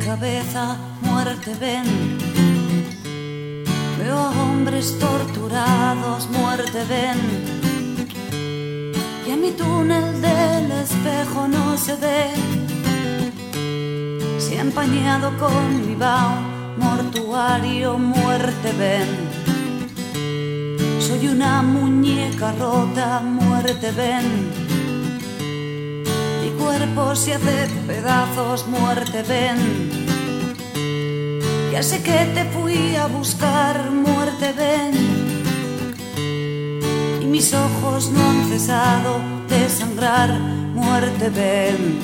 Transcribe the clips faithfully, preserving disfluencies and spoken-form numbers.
cabeza, muerte ven. Veo a hombres torturados, muerte ven. Y a mi túnel del espejo no se ve. Se ha empañado con mi vaho, mortuario, muerte ven. Soy una muñeca rota, muerte ven. Mi cuerpo se hace pedazos, muerte ven. Ya sé que te fui a buscar, muerte ven. Y mis ojos no han cesado de sangrar, muerte ven.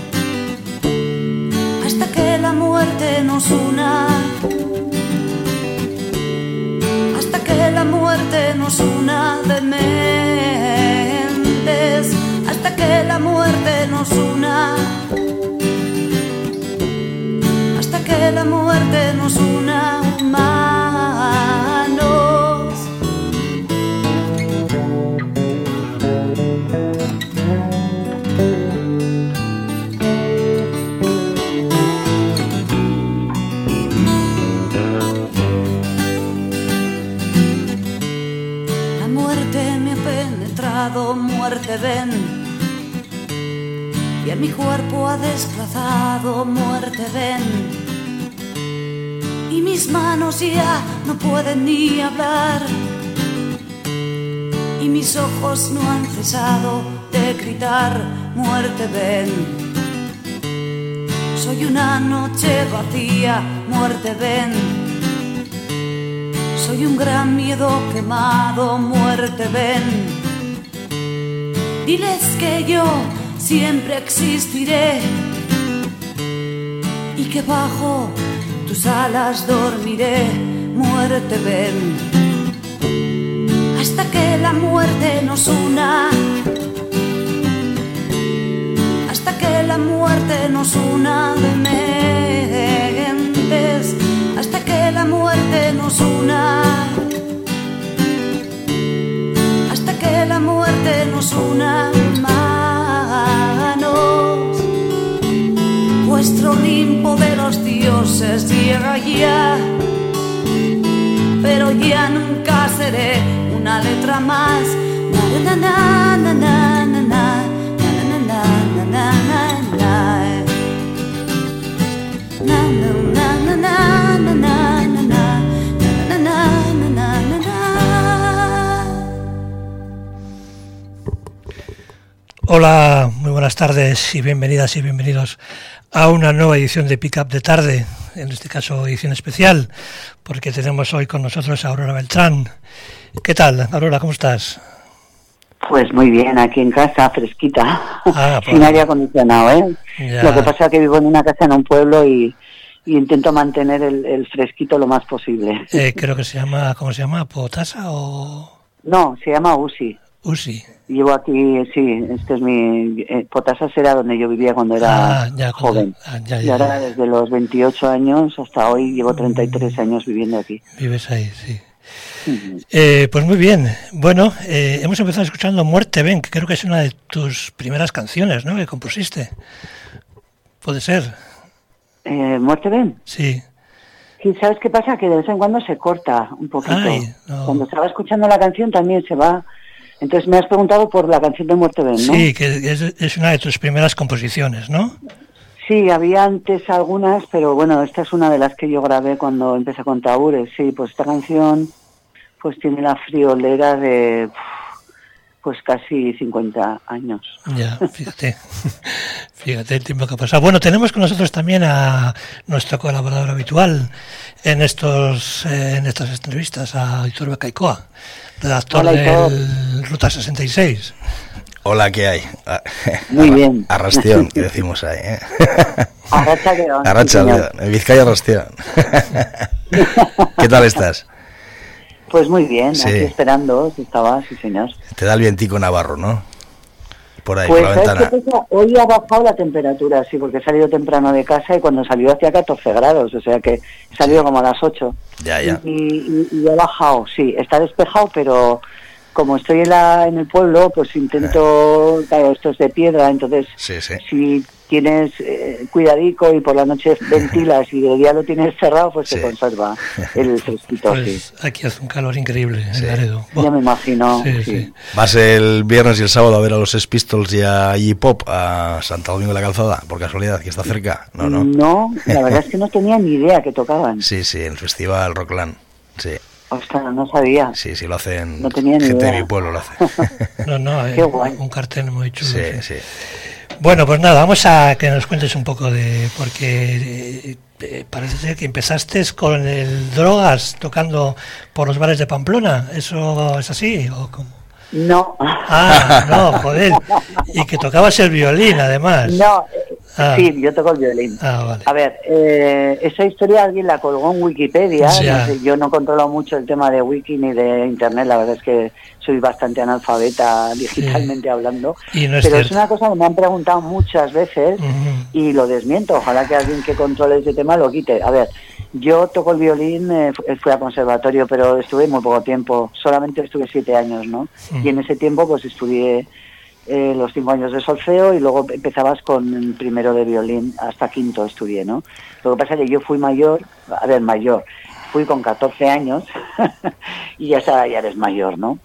Hasta que la muerte nos una. Hasta que la muerte nos una de mentes. Hasta que la muerte nos una. Hasta que la muerte nos una, humanos. La muerte me ha penetrado, muerte ven. Y a mi cuerpo ha desplazado, muerte ven. Y mis manos ya no pueden ni hablar. Y mis ojos no han cesado de gritar, muerte ven. Soy una noche vacía, muerte ven. Soy un gran miedo quemado, muerte ven. Diles que yo siempre existiré y que bajo tus alas dormiré, muerte ven. Hasta que la muerte nos una. Hasta que la muerte nos una de mentes. Hasta que la muerte nos una. Hasta que la muerte nos una, manos. Vuestro Olimpo de los dioses llega ya, pero ya nunca seré una letra más. Na na na na na na na na na na na na na na. Hola, muy buenas tardes y bienvenidas y bienvenidos a una nueva edición de Pick Up de Tarde, en este caso edición especial, porque tenemos hoy con nosotros a Aurora Beltrán. ¿Qué tal, Aurora? ¿Cómo estás? Pues muy bien, aquí en casa, fresquita, ah, sin aire acondicionado, ¿eh? Ya. Lo que pasa es que vivo en una casa en un pueblo y, y intento mantener el, el fresquito lo más posible. Eh, creo que se llama, ¿cómo se llama? ¿Potasa o...? No, se llama U C I. U C I. Llevo aquí, sí, este es mi... Eh, Potasa era donde yo vivía cuando era ah, ya, joven. Ah, ya, ya, y ahora ya. desde los veintiocho años hasta hoy llevo treinta y tres años viviendo aquí. Vives ahí, sí. Uh-huh. Eh, pues muy bien. Bueno, eh, hemos empezado escuchando Muerte Ven, que creo que es una de tus primeras canciones, ¿no?, que compusiste. ¿Puede ser? Eh, ¿Muerte ven? Sí. Sí, ¿sabes qué pasa? Que de vez en cuando se corta un poquito. Ay, no. Cuando estaba escuchando la canción también se va... Entonces me has preguntado por la canción de Muerte Ven, ¿no? Sí, que es, es una de tus primeras composiciones, ¿no? Sí, había antes algunas, pero bueno, esta es una de las que yo grabé cuando empecé con Taúres. Sí, pues esta canción pues tiene la friolera de pues casi cincuenta años. Ya, fíjate, fíjate el tiempo que ha pasado. Bueno, tenemos con nosotros también a nuestro colaborador habitual en estos eh, en estas entrevistas, a Aitor Becaicoa, redactor Hola, Aitor. del Ruta sesenta y seis. Hola, ¿qué hay? Muy bien. Arrastión, que decimos ahí, ¿eh? Arrastión. Arrastión, en Vizcaya Arrastión. ¿Qué tal estás? Pues muy bien, Sí. aquí esperando, estaba, sí señor. Te da el vientico navarro, ¿no? Por ahí, Pues por la ¿sabes ventana. qué pasa? Hoy ha bajado la temperatura, sí, porque he salido temprano de casa y cuando salió hacía catorce grados, o sea que he salido como a las ocho. Ya, ya. Y, y, y ha bajado, sí, está despejado, pero como estoy en, la, en el pueblo, pues intento, claro, esto es de piedra, entonces sí, sí. si tienes eh, cuidadico y por la noche ventilas y de día lo tienes cerrado, pues sí. se conserva el fresquito. Pues sí. Aquí hace un calor increíble sí. en Laredo. Ya me imagino. Sí, sí. Sí. ¿Vas el viernes y el sábado a ver a los Sex Pistols y a Iggy Pop a Santo Domingo de la Calzada, por casualidad, que está cerca? No, no. No, la verdad es que no tenía ni idea que tocaban. Sí, sí, el festival Rockland, sí. Ostras, no sabía. Sí, sí, lo hacen, no tenía ni gente idea. de mi pueblo lo hace. No, no, Qué eh, guay. Un cartel muy chulo. Sí, sí. sí. Bueno, pues nada, vamos a que nos cuentes un poco de... Porque eh, eh, parece ser que empezaste con el drogas tocando por los bares de Pamplona. ¿Eso es así o cómo? No. Ah, no, joder. Y que tocabas el violín, además. No, eh, ah. sí, yo toco el violín. Ah, vale. A ver, eh, esa historia alguien la colgó en Wikipedia. No sé, yo no controlo mucho el tema de Wiki ni de Internet. La verdad es que soy bastante analfabeta digitalmente sí. hablando. Y no es pero cierto. Es una cosa que me han preguntado muchas veces uh-huh. y lo desmiento. Ojalá que alguien que controle ese tema lo quite. A ver, yo toco el violín, eh, fui a conservatorio, pero estuve muy poco tiempo. Solamente estuve siete años, ¿no? Uh-huh. Y en ese tiempo pues estudié eh, los cinco años de solfeo y luego empezabas con primero de violín hasta quinto estudié, ¿no? Lo que pasa es que yo fui mayor, a ver, mayor, fui con catorce años y ya, está, ya eres mayor, ¿no?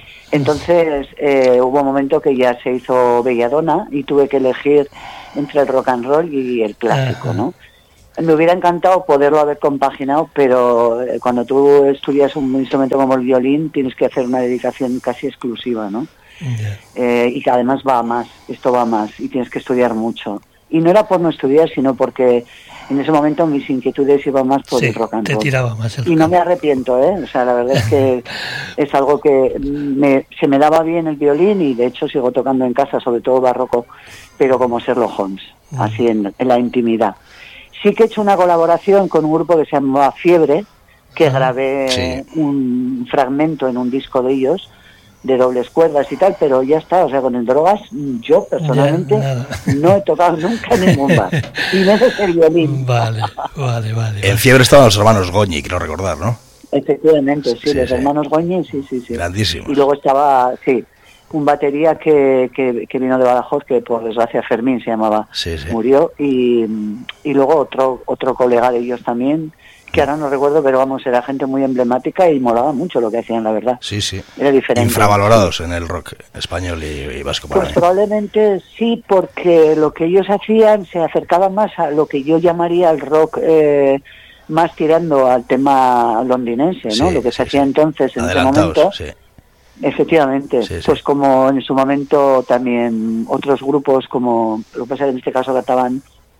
Entonces eh, hubo un momento que ya se hizo belladona y tuve que elegir entre el rock and roll y el clásico, ¿no? Me hubiera encantado poderlo haber compaginado, pero eh, cuando tú estudias un instrumento como el violín tienes que hacer una dedicación casi exclusiva, ¿no? Yeah. Eh, y que además va a más, esto va a más y tienes que estudiar mucho. Y no era por no estudiar, sino porque en ese momento mis inquietudes iban más por sí, el rock and roll. Te tiraba más el y no me arrepiento, ¿eh? O sea, la verdad es que es algo que me, se me daba bien el violín y de hecho sigo tocando en casa, sobre todo barroco, pero como Sherlock Holmes, mm. así en, en la intimidad. Sí que he hecho una colaboración con un grupo que se llamaba Fiebre, que ah, grabé sí. un fragmento en un disco de ellos, de dobles cuerdas y tal, pero ya está, o sea, con el drogas, yo personalmente no he tocado nunca ningún bar, y ese es el violín. Vale, vale, vale. En Fiebre estaban los hermanos Goñi, quiero recordar, ¿no? Efectivamente, sí, sí los sí. hermanos Goñi, sí, sí, sí. Grandísimos. Y luego estaba, sí, un batería que, que, que vino de Badajoz, que por desgracia Fermín se llamaba, sí, sí. murió, y, y luego otro otro colega de ellos también, que ahora no recuerdo, pero vamos, era gente muy emblemática y molaba mucho lo que hacían, la verdad. Sí, sí. Era diferente. Infravalorados en el rock español y, y vasco. Pues probablemente sí, porque lo que ellos hacían se acercaba más a lo que yo llamaría el rock eh, más tirando al tema londinense, ¿no? Sí, lo que se sí, hacía sí. entonces, en ese momento. Sí. Efectivamente, sí, sí. Pues como en su momento también otros grupos como, lo que pasa es que en este caso cantaban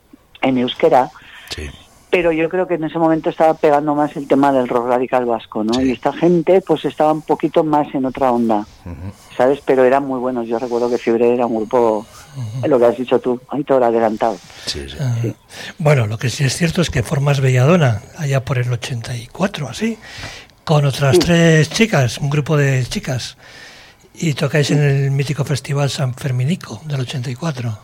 en euskera, sí. pero yo creo que en ese momento estaba pegando más el tema del rock radical vasco, ¿no? Sí. Y esta gente pues estaba un poquito más en otra onda, uh-huh. ¿sabes? Pero eran muy buenos. Yo recuerdo que Fiebre era un grupo, uh-huh. lo que has dicho tú, ahí todo adelantado. Sí, sí. Uh, sí. Bueno, lo que sí es cierto es que formas Belladona, allá por el ochenta y cuatro, así, con otras sí. tres chicas, un grupo de chicas, y tocáis en el mítico Festival San Ferminico del ochenta y cuatro.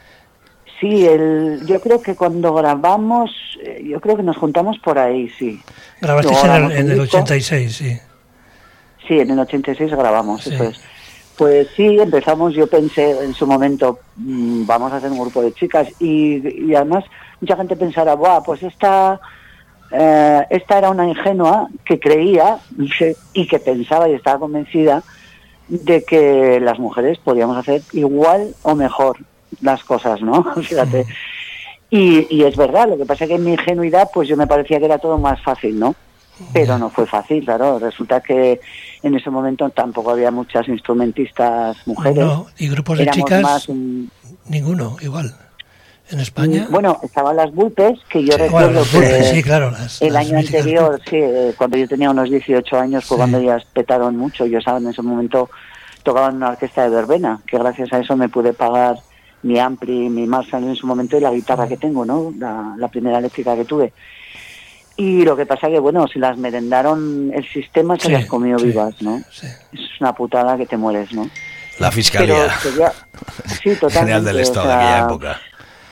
Sí, el, yo creo que cuando grabamos, yo creo que nos juntamos por ahí, sí. ¿Grabasteis en el, en el ochenta y seis, sí? Sí, en el ochenta y seis grabamos, sí. eso es. Pues sí, empezamos, yo pensé en su momento, mmm, vamos a hacer un grupo de chicas, y, y además mucha gente pensará, buah, pues esta, eh, esta era una ingenua que creía y que pensaba y estaba convencida de que las mujeres podíamos hacer igual o mejor las cosas, ¿no? Fíjate. Y, y es verdad, lo que pasa es que en mi ingenuidad pues yo me parecía que era todo más fácil, ¿no? Pero no fue fácil, claro. Resulta que en ese momento tampoco había muchas instrumentistas mujeres. No, y grupos de Éramos chicas, más un... ninguno, igual. En España. Bueno, estaban las Bulpes, que yo sí, recuerdo bueno, las que Bulpes, sí, claro, las, el las año anterior, sí, cuando yo tenía unos dieciocho años, fue sí. cuando ellas petaron mucho. Yo estaba en ese momento, tocaba en una orquesta de verbena, que gracias a eso me pude pagar mi Ampli, mi Marshall en su momento y la guitarra que tengo, ¿no? La, la primera eléctrica que tuve. Y lo que pasa que, bueno, si las merendaron el sistema, se sí, las comió sí, vivas, ¿no? Sí. Es una putada que te mueres, ¿no? La Fiscalía Pero, ya, sí, totalmente, General del Estado o sea, de aquella época.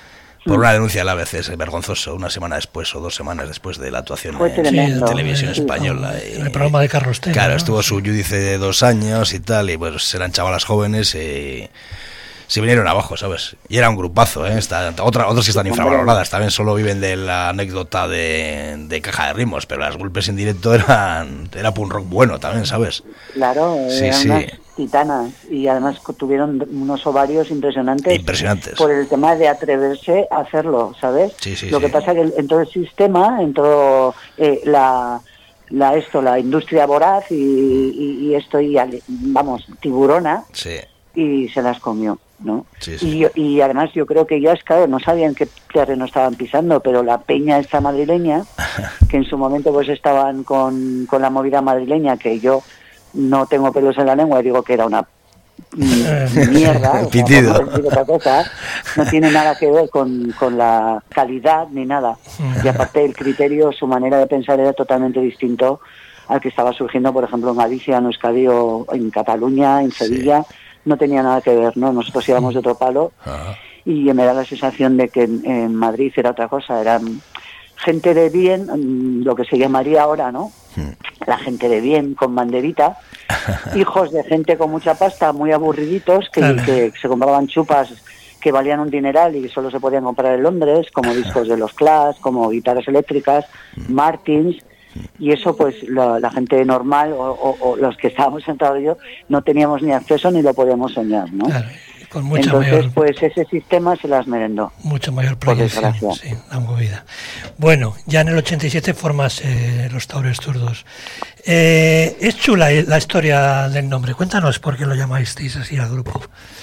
por una denuncia del A B C, es vergonzoso, una semana después o dos semanas después de la actuación Fue en, tremendo. en televisión Sí, española. En y, el programa de Carlos Tena. Claro, ¿no? estuvo su judice de dos años y tal, y pues eran chavalas jóvenes y se vinieron abajo, ¿sabes? Y era un grupazo, ¿eh? Está, otra, otras que están infravaloradas, también solo viven de la anécdota de, de Caja de Ritmos, pero las golpes en directo eran era punk rock bueno también, ¿sabes? Claro, Sí, eran sí. unas titanas y además tuvieron unos ovarios impresionantes. Impresionantes. Por el tema de atreverse a hacerlo, ¿sabes? Sí, sí, Lo sí. que pasa que en todo el sistema, en todo eh, la, la esto, la industria voraz y, y, y esto y ale- vamos, tiburona, Sí, y se las comió, ¿no? Sí, sí. Y, y además yo creo que ellas, claro, no sabían qué terreno estaban pisando, pero la peña esta madrileña, que en su momento pues estaban con, con la movida madrileña, que yo no tengo pelos en la lengua y digo que era una mm, mierda, o sea, Pitido. por no decir otra cosa, no tiene nada que ver con, con la calidad ni nada. Y aparte el criterio, su manera de pensar era totalmente distinto al que estaba surgiendo, por ejemplo, en Galicia, en Euskadi o en Cataluña, en Sevilla. Sí. No tenía nada que ver, ¿no? Nosotros íbamos de otro palo. Ajá. Y me da la sensación de que en, en Madrid era otra cosa, eran gente de bien, lo que se llamaría ahora, ¿no? Hmm. La gente de bien, con banderita, hijos de gente con mucha pasta, muy aburriditos, que, claro. que se compraban chupas que valían un dineral y solo se podían comprar en Londres, como discos de los Clash, como guitarras eléctricas, Martins. Y eso pues la, la gente normal o, o, o los que estábamos sentados yo no teníamos ni acceso ni lo podíamos soñar, ¿no? Claro, con mucha Entonces mayor, pues ese sistema se las merendó. Mucho mayor proyección, sí, la movida. Bueno, ya en el ochenta y siete formas eh, los Taures Zurdos. Eh, es chula la historia del nombre, cuéntanos por qué lo llamasteis así al grupo.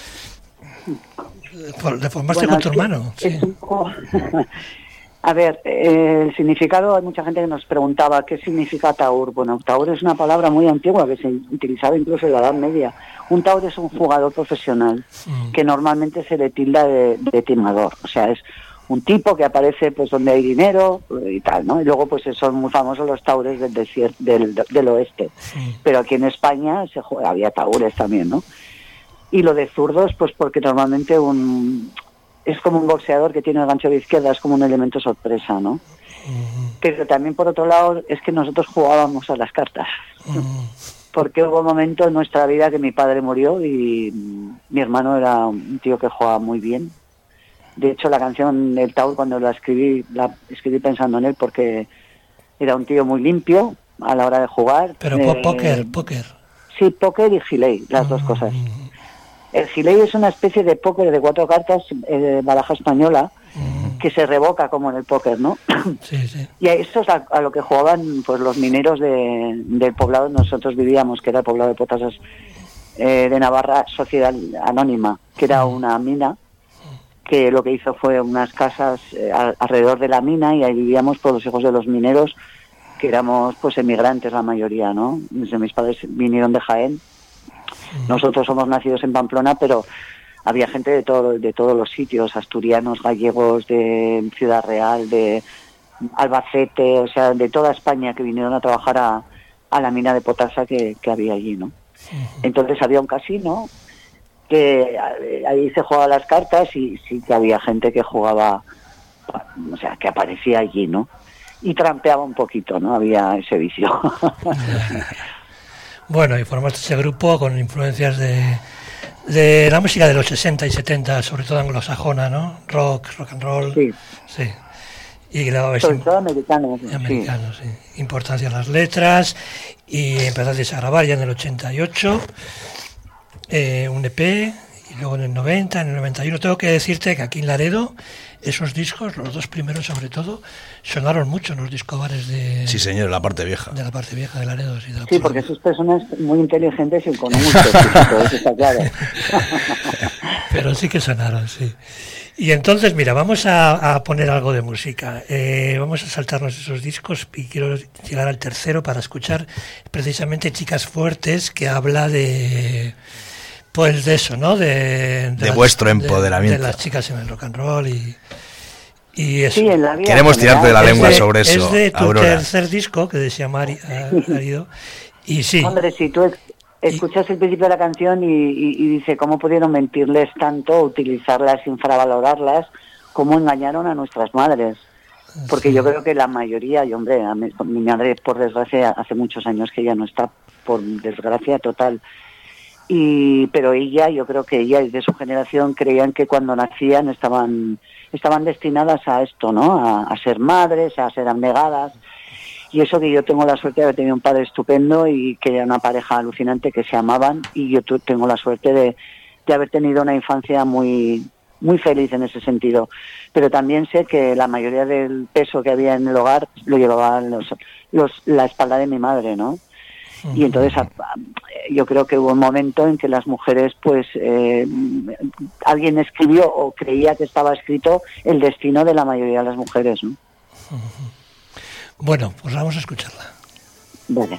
¿Le formaste bueno, con tu hermano? Es, sí. es un poco... A ver, eh, el significado, hay mucha gente que nos preguntaba qué significa taur. Bueno, taur es una palabra muy antigua que se utilizaba incluso en la Edad Media. Un taur es un jugador profesional mm. que normalmente se le tilda de, de timador. O sea, es un tipo que aparece pues donde hay dinero y tal, ¿no? Y luego pues son muy famosos los taures del desierto, del, del oeste. Mm. Pero aquí en España se juega, había taures también, ¿no? Y lo de zurdos, pues porque normalmente un... es como un boxeador que tiene el gancho de izquierda, es como un elemento sorpresa, ¿no? Uh-huh. Pero también, por otro lado, es que nosotros jugábamos a las cartas. Uh-huh. Porque hubo un momento en nuestra vida que mi padre murió y mi hermano era un tío que jugaba muy bien. De hecho, la canción del Taur, cuando la escribí, la escribí pensando en él porque era un tío muy limpio a la hora de jugar. Pero eh, póker, póker. Sí, póker y gilei, las uh-huh. dos cosas. El gilei es una especie de póker de cuatro cartas, eh, baraja española, mm. que se revoca como en el póker, ¿no? Sí, sí. Y a eso es a, a lo que jugaban pues los mineros de, del poblado donde nosotros vivíamos, que era el poblado de Potosas eh, de Navarra, Sociedad Anónima, que era una mina, que lo que hizo fue unas casas eh, a, alrededor de la mina y ahí vivíamos todos los hijos de los mineros, que éramos pues emigrantes la mayoría, ¿no? Desde mis padres vinieron de Jaén. Nosotros somos nacidos en Pamplona, pero había gente de todo, de todos los sitios, asturianos, gallegos, de Ciudad Real, de Albacete, o sea, de toda España que vinieron a trabajar a, a la mina de potasa que, que había allí, ¿no? Entonces había un casino que ahí se jugaban las cartas y sí que había gente que jugaba, o sea, que aparecía allí, ¿no? Y trampeaba un poquito, ¿no? Había ese vicio. Bueno, y formaste ese grupo con influencias de, de la música de los sesenta y setenta, sobre todo anglosajona, ¿no? Rock, rock and roll. Sí. Sí. Y la sobre todo americano. Americano, sí. sí. Importancia en las letras. Y empezaste a grabar ya en el ochenta y ocho eh, un E P, y luego en el noventa, en el noventa y uno. Tengo que decirte que aquí en Laredo, esos discos, los dos primeros sobre todo, sonaron mucho en los discobares de... Sí, señor, la parte vieja. De la parte vieja de Laredo. Sí, de la sí porque sus personas muy inteligentes y con mucho éxito, eso está claro. Pero sí que sonaron, sí. Y entonces, mira, vamos a, a poner algo de música. Eh, vamos a saltarnos esos discos y quiero llegar al tercero para escuchar precisamente Chicas Fuertes, que habla de... Pues de eso, ¿no? De, de, de las, vuestro empoderamiento. De, de las chicas en el rock and roll y... Y eso. Sí, en la vida queremos tirarte de la lengua de, sobre eso. Es de tu Aurora. tercer disco, que se llama Marido. Y sí. Hombre, si tú escuchas el principio de la canción y, y, y dice cómo pudieron mentirles tanto, utilizarlas, infravalorarlas, cómo engañaron a nuestras madres. Porque sí. Yo creo que la mayoría, y hombre, a mi, mi madre, por desgracia, hace muchos años que ya no está, por desgracia total. Y pero ella, yo creo que ella y de su generación creían que cuando nacían estaban estaban destinadas a esto, ¿no? A, a ser madres, a ser abnegadas. Y eso que yo tengo la suerte de haber tenido un padre estupendo y que era una pareja alucinante que se amaban, y yo tengo la suerte de, de haber tenido una infancia muy muy feliz en ese sentido. Pero también sé que la mayoría del peso que había en el hogar lo llevaban los, los, la espalda de mi madre, ¿no? Uh-huh. Y entonces a, a, yo creo que hubo un momento en que las mujeres, pues, eh, alguien escribió o creía que estaba escrito el destino de la mayoría de las mujeres, ¿no? Uh-huh. Bueno, pues vamos a escucharla. Vale.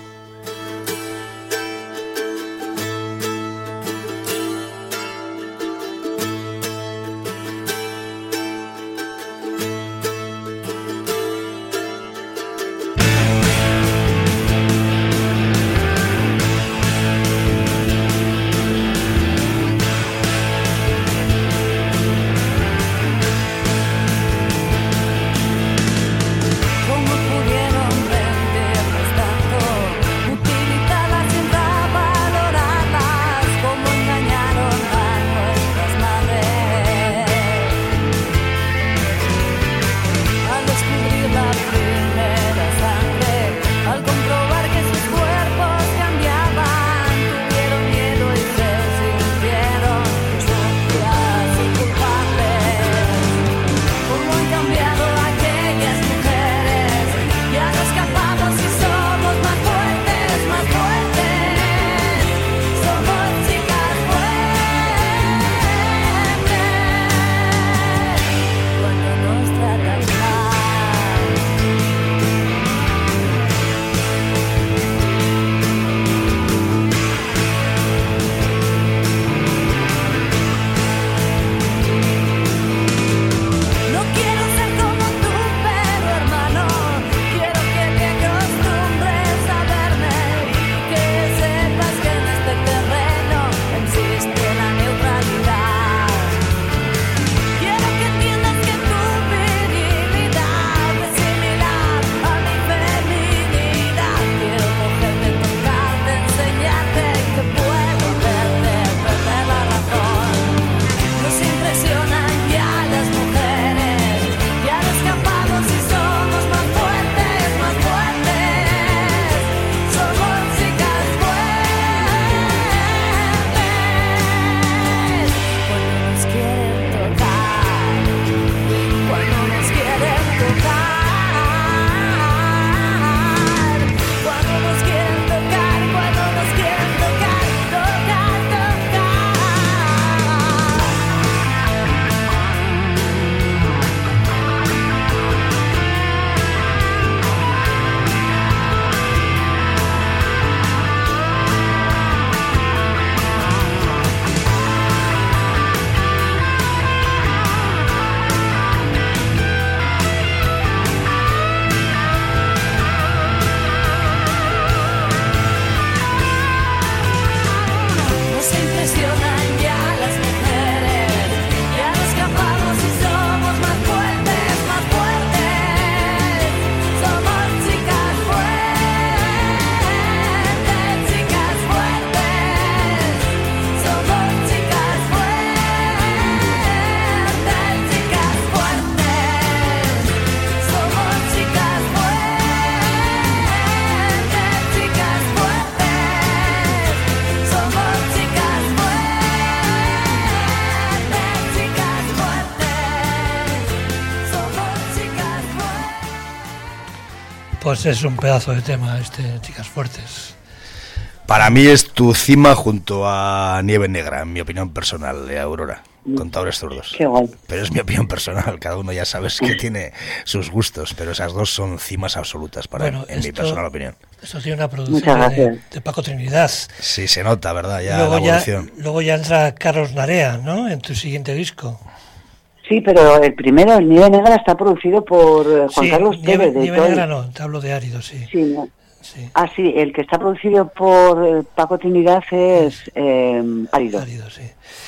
Pues es un pedazo de tema este, Chicas Fuertes. Para mí es tu cima junto a Nieve Negra, en mi opinión personal, de Aurora, Contadores Zurdos. Qué guay. Pero es mi opinión personal, cada uno ya sabes que tiene sus gustos, pero esas dos son cimas absolutas para bueno, mí, en esto, mi personal opinión. Esto tiene una producción de, de Paco Trinidad. Sí, se nota, ¿verdad? Ya luego, la evolución. Ya, luego ya entra Carlos Narea, ¿no? En tu siguiente disco. Sí, pero el primero, el Nieve Negra, está producido por Juan sí, Carlos Nieve, Tevez. De Nieve Negra no, te hablo de Árido, sí. Sí, no. sí. Ah, sí, el que está producido por Paco Trinidad es eh, Árido. Árido, sí.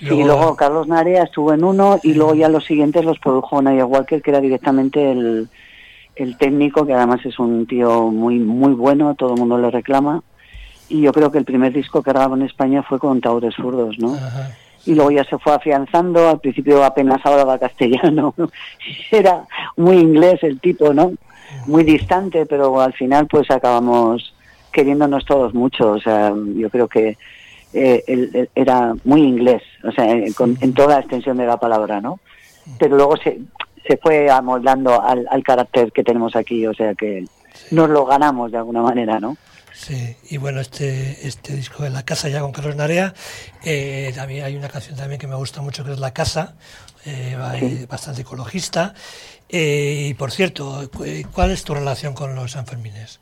Luego... Sí, luego Carlos Narea estuvo en uno y luego ya los siguientes los produjo Naya Walker, que era directamente el, el técnico, que además es un tío muy muy bueno, todo el mundo le reclama. Y yo creo que el primer disco que grabó en España fue con Taures Zurdos, ¿no? Ajá. Y luego ya se fue afianzando, al principio apenas hablaba castellano, era muy inglés el tipo, ¿no? Muy distante, pero al final pues acabamos queriéndonos todos mucho, o sea, yo creo que eh, él, él era muy inglés, o sea, con, en toda la extensión de la palabra, ¿no? Pero luego se, se fue amoldando al, al carácter que tenemos aquí, o sea que nos lo ganamos de alguna manera, ¿no? Sí, y bueno, este este disco de La Casa ya con Carlos Narea, eh, también hay una canción también que me gusta mucho que es La Casa, eh, sí. Bastante ecologista. Eh, y por cierto, ¿cuál es tu relación con los Sanfermines?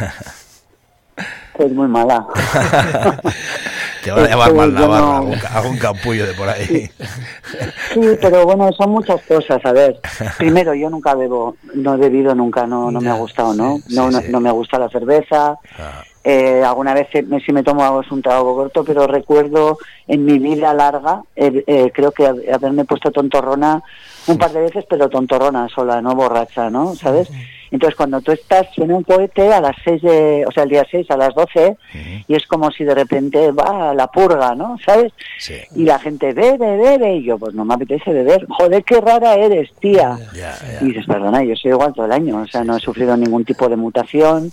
Pues muy mala. Te van a llamar mal Navarro, no... algún, algún capullo de por ahí. Sí. Sí, pero bueno, son muchas cosas. A ver, primero, yo nunca bebo, no he bebido nunca, no, no me ha gustado, ¿no? Sí, no, sí, no, sí. no me gusta la cerveza. Ah. Eh, alguna vez me, sí me tomo un trago corto, pero recuerdo en mi vida larga, eh, eh, creo que haberme puesto tontorrona un par de veces, pero tontorrona sola, no borracha, ¿no? ¿Sabes? Sí. Entonces, cuando tú estás en un cohete a las seis de, o sea, el día seis a las doce, uh-huh. y es como si de repente va la purga, ¿no? ¿Sabes? Sí. Y la gente bebe, bebe, y yo, pues no me apetece beber. Joder, qué rara eres, tía. Yeah, yeah. Y dices, perdona, yo soy igual todo el año, o sea, no he sufrido ningún tipo de mutación,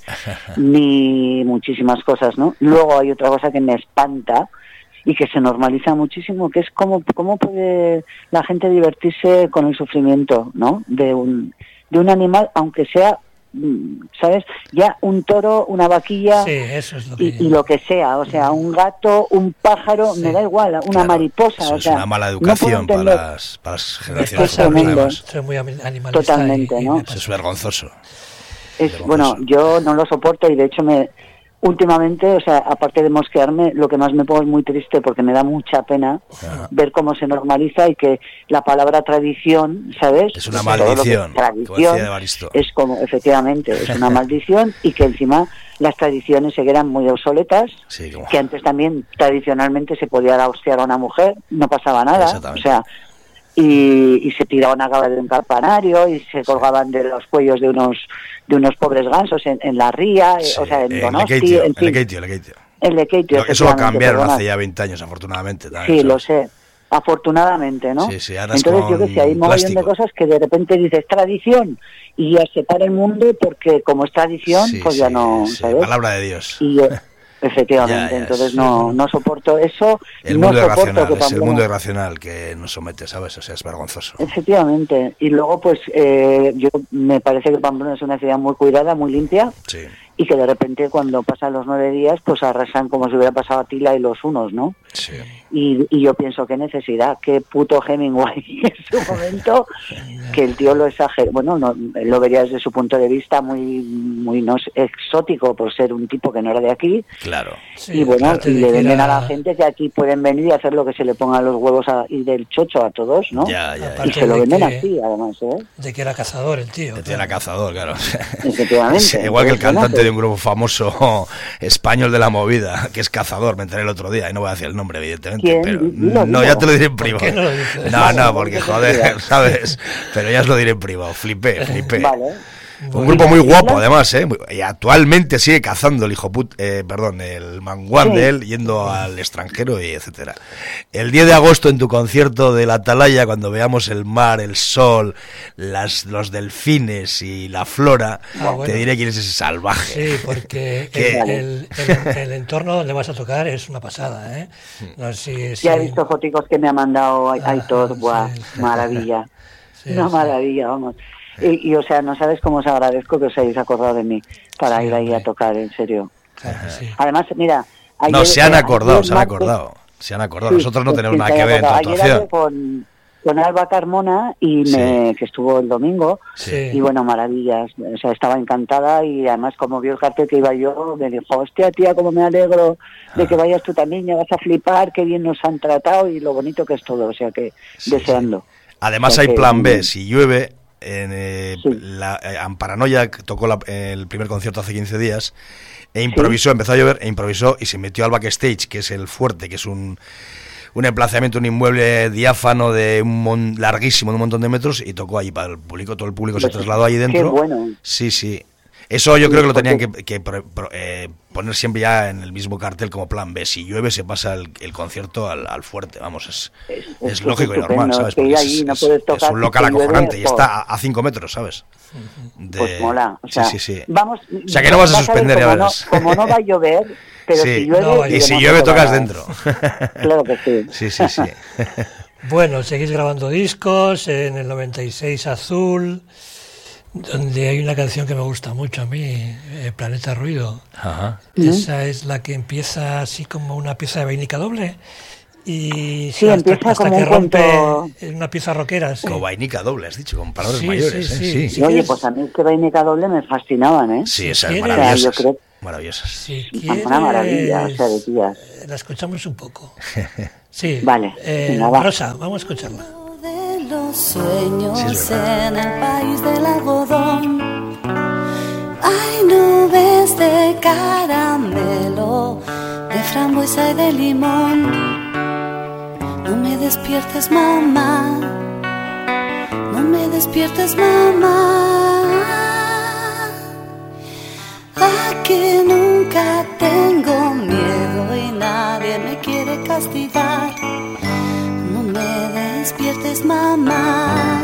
ni muchísimas cosas, ¿no? Luego hay otra cosa que me espanta, y que se normaliza muchísimo, que es cómo, cómo puede la gente divertirse con el sufrimiento, ¿no? De un... de un animal, aunque sea, ¿sabes? Ya un toro, una vaquilla, sí, eso es lo que y, y lo que sea, o sea, un gato, un pájaro, sí. me da igual, una claro, mariposa. Eso o sea, es una mala educación no para, las, para las generaciones es nuevas. Soy muy animalista. Totalmente, y, ¿no? Y eso es vergonzoso. Es, vergonzoso. Bueno, yo no lo soporto y de hecho me... Últimamente, o sea, aparte de mosquearme, lo que más me pongo es muy triste porque me da mucha pena Ajá. ver cómo se normaliza y que la palabra tradición, ¿sabes? Es una maldición. Tradición es como, efectivamente, es una maldición y que encima las tradiciones se quedan muy obsoletas, sí, como... que antes también tradicionalmente se podía dar hostiar a una mujer, no pasaba nada, o sea... Y, y se tiraban a cabo de un campanario y se colgaban de los cuellos de unos de unos pobres gansos en, en la ría, sí, o sea, en Donosti, en fin. El Lekeitio, el Lekeitio. El Lekeitio. Eso lo cambiaron perdona. hace ya veinte años, afortunadamente. También, sí, ¿sabes? Lo sé. Afortunadamente, ¿no? Sí, sí, ahora entonces es yo que sé, hay un montón de cosas que de repente dices tradición y ya se para el mundo porque como es tradición, sí, pues sí, ya no, sí, ¿sabes? Palabra de Dios. Y yo, efectivamente, ya, ya, entonces sí, no, no soporto eso. El no mundo soporto irracional, que es el mundo irracional que nos somete, ¿sabes? O sea, es vergonzoso. Efectivamente, y luego pues eh, yo me parece que Pamplona es una ciudad muy cuidada, muy limpia, sí. y que de repente cuando pasan los nueve días pues arrasan como si hubiera pasado Atila y los unos, ¿no? Sí. Y, y yo pienso, qué necesidad, qué puto Hemingway en su momento, que el tío lo exagera, bueno, no, lo vería desde su punto de vista muy muy no exótico por ser un tipo que no era de aquí. Claro. Sí, y bueno, claro, y le venden a la gente que aquí pueden venir y hacer lo que se le ponga a los huevos a, y del chocho a todos, ¿no? Ya, ya, y ya. se lo venden que, así, además, ¿eh? De que era cazador el tío. De que era cazador, claro. Efectivamente. Sí, igual que el cantante de un grupo famoso español de la movida, que es cazador, me enteré el otro día, y no voy a decir el nombre, evidentemente. ¿Quién? Pero Dilo, no, dilo. ya te lo diré en privado. ¿Por qué no lo dices? No, no, porque joder, ¿sabes? Pero ya os lo diré en privado, flipé, flipé. Vale. Un bueno, grupo muy guapo, además, ¿eh? Y actualmente sigue cazando el hijo put, eh, perdón, el manguán sí. de él, yendo al extranjero y etcétera. El diez de agosto en tu concierto de la Atalaya, cuando veamos el mar, el sol, las, los delfines y la flora, ah, bueno. te diré quién es ese salvaje. Sí, porque el, el, el, el entorno donde vas a tocar es una pasada, ¿eh? No sé si, ya si... he visto foticos que me ha mandado Aitor, ah, buah, sí, sí. maravilla. Sí, una sí. maravilla, vamos. Y, y, o sea, no sabes cómo os agradezco que os hayáis acordado de mí para sí, ir ahí hombre. a tocar, en serio. Claro que sí. Además, mira... Ayer, no, se han acordado, se han acordado. Se han acordado. Sí, Nosotros no tenemos sí, nada que ver en tu actuación. Ayer con, con Alba Carmona, y me, sí. que estuvo el domingo, sí. y bueno, maravillas. O sea, estaba encantada y además como vio el cartel que iba yo, me dijo, hostia, tía, cómo me alegro de ah. que vayas tú también, ya vas a flipar, qué bien nos han tratado y lo bonito que es todo. O sea, que sí, deseando. Sí. Además o sea, hay plan que, B, si llueve... En eh, sí. la eh, Amparanoia tocó la, el primer concierto hace quince días e improvisó, ¿Sí? empezó a llover e improvisó y se metió al backstage, que es el fuerte, que es un un emplazamiento, un inmueble diáfano de un mon, larguísimo, de un montón de metros, y tocó allí para el público, todo el público se trasladó allí dentro. Qué bueno. Sí, sí. Eso yo creo que lo tenían que, que pro, pro, eh, poner siempre ya en el mismo cartel como plan B. Si llueve se pasa el, el concierto al, al fuerte, vamos, es, es, es, es lógico y normal, ¿sabes? Porque es, no es, es un local acojonante llueve, y está a cinco metros, ¿sabes? De... Pues mola, o sea, sí, sí, sí. Vamos, o sea que no vas a suspender, ya verás. No, como no va a llover, pero sí, si llueve... No, y si llueve tocas dentro. Claro que sí. Sí, sí, sí. Bueno, seguís grabando discos, en el noventa y seis Azul, donde hay una canción que me gusta mucho a mí, eh, Planeta Ruido. Ajá. Esa es la que empieza así como una pieza de vainica doble y sí, hasta, empieza hasta como que un rompe cuento... una pieza rockera. Sí. Con vainica doble, has dicho, con palabras sí, mayores. Sí, ¿eh? sí, sí. sí. Oye, pues a mí que vainica doble me fascinaban, ¿eh? Sí, esas si maravillosas. Yo creo... Maravillosas. Si una maravilla, o sea, de tías. La escuchamos un poco. Sí. Vale. Eh, Venga, Rosa, vamos a escucharla. De los sueños sí, es en el país del algodón hay nubes de caramelo, de frambuesa y de limón. No me despiertes, mamá, no me despiertes, mamá. Aquí nunca tengo miedo y nadie me quiere castigar. No me despiertes, mamá.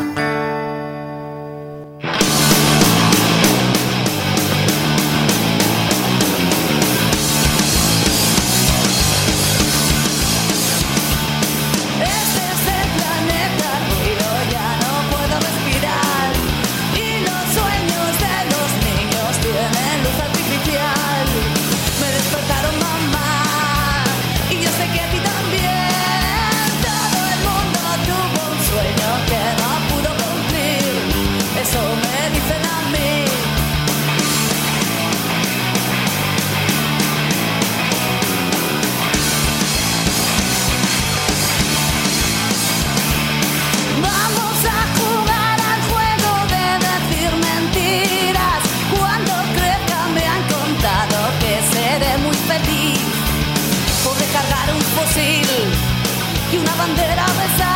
Y una bandera a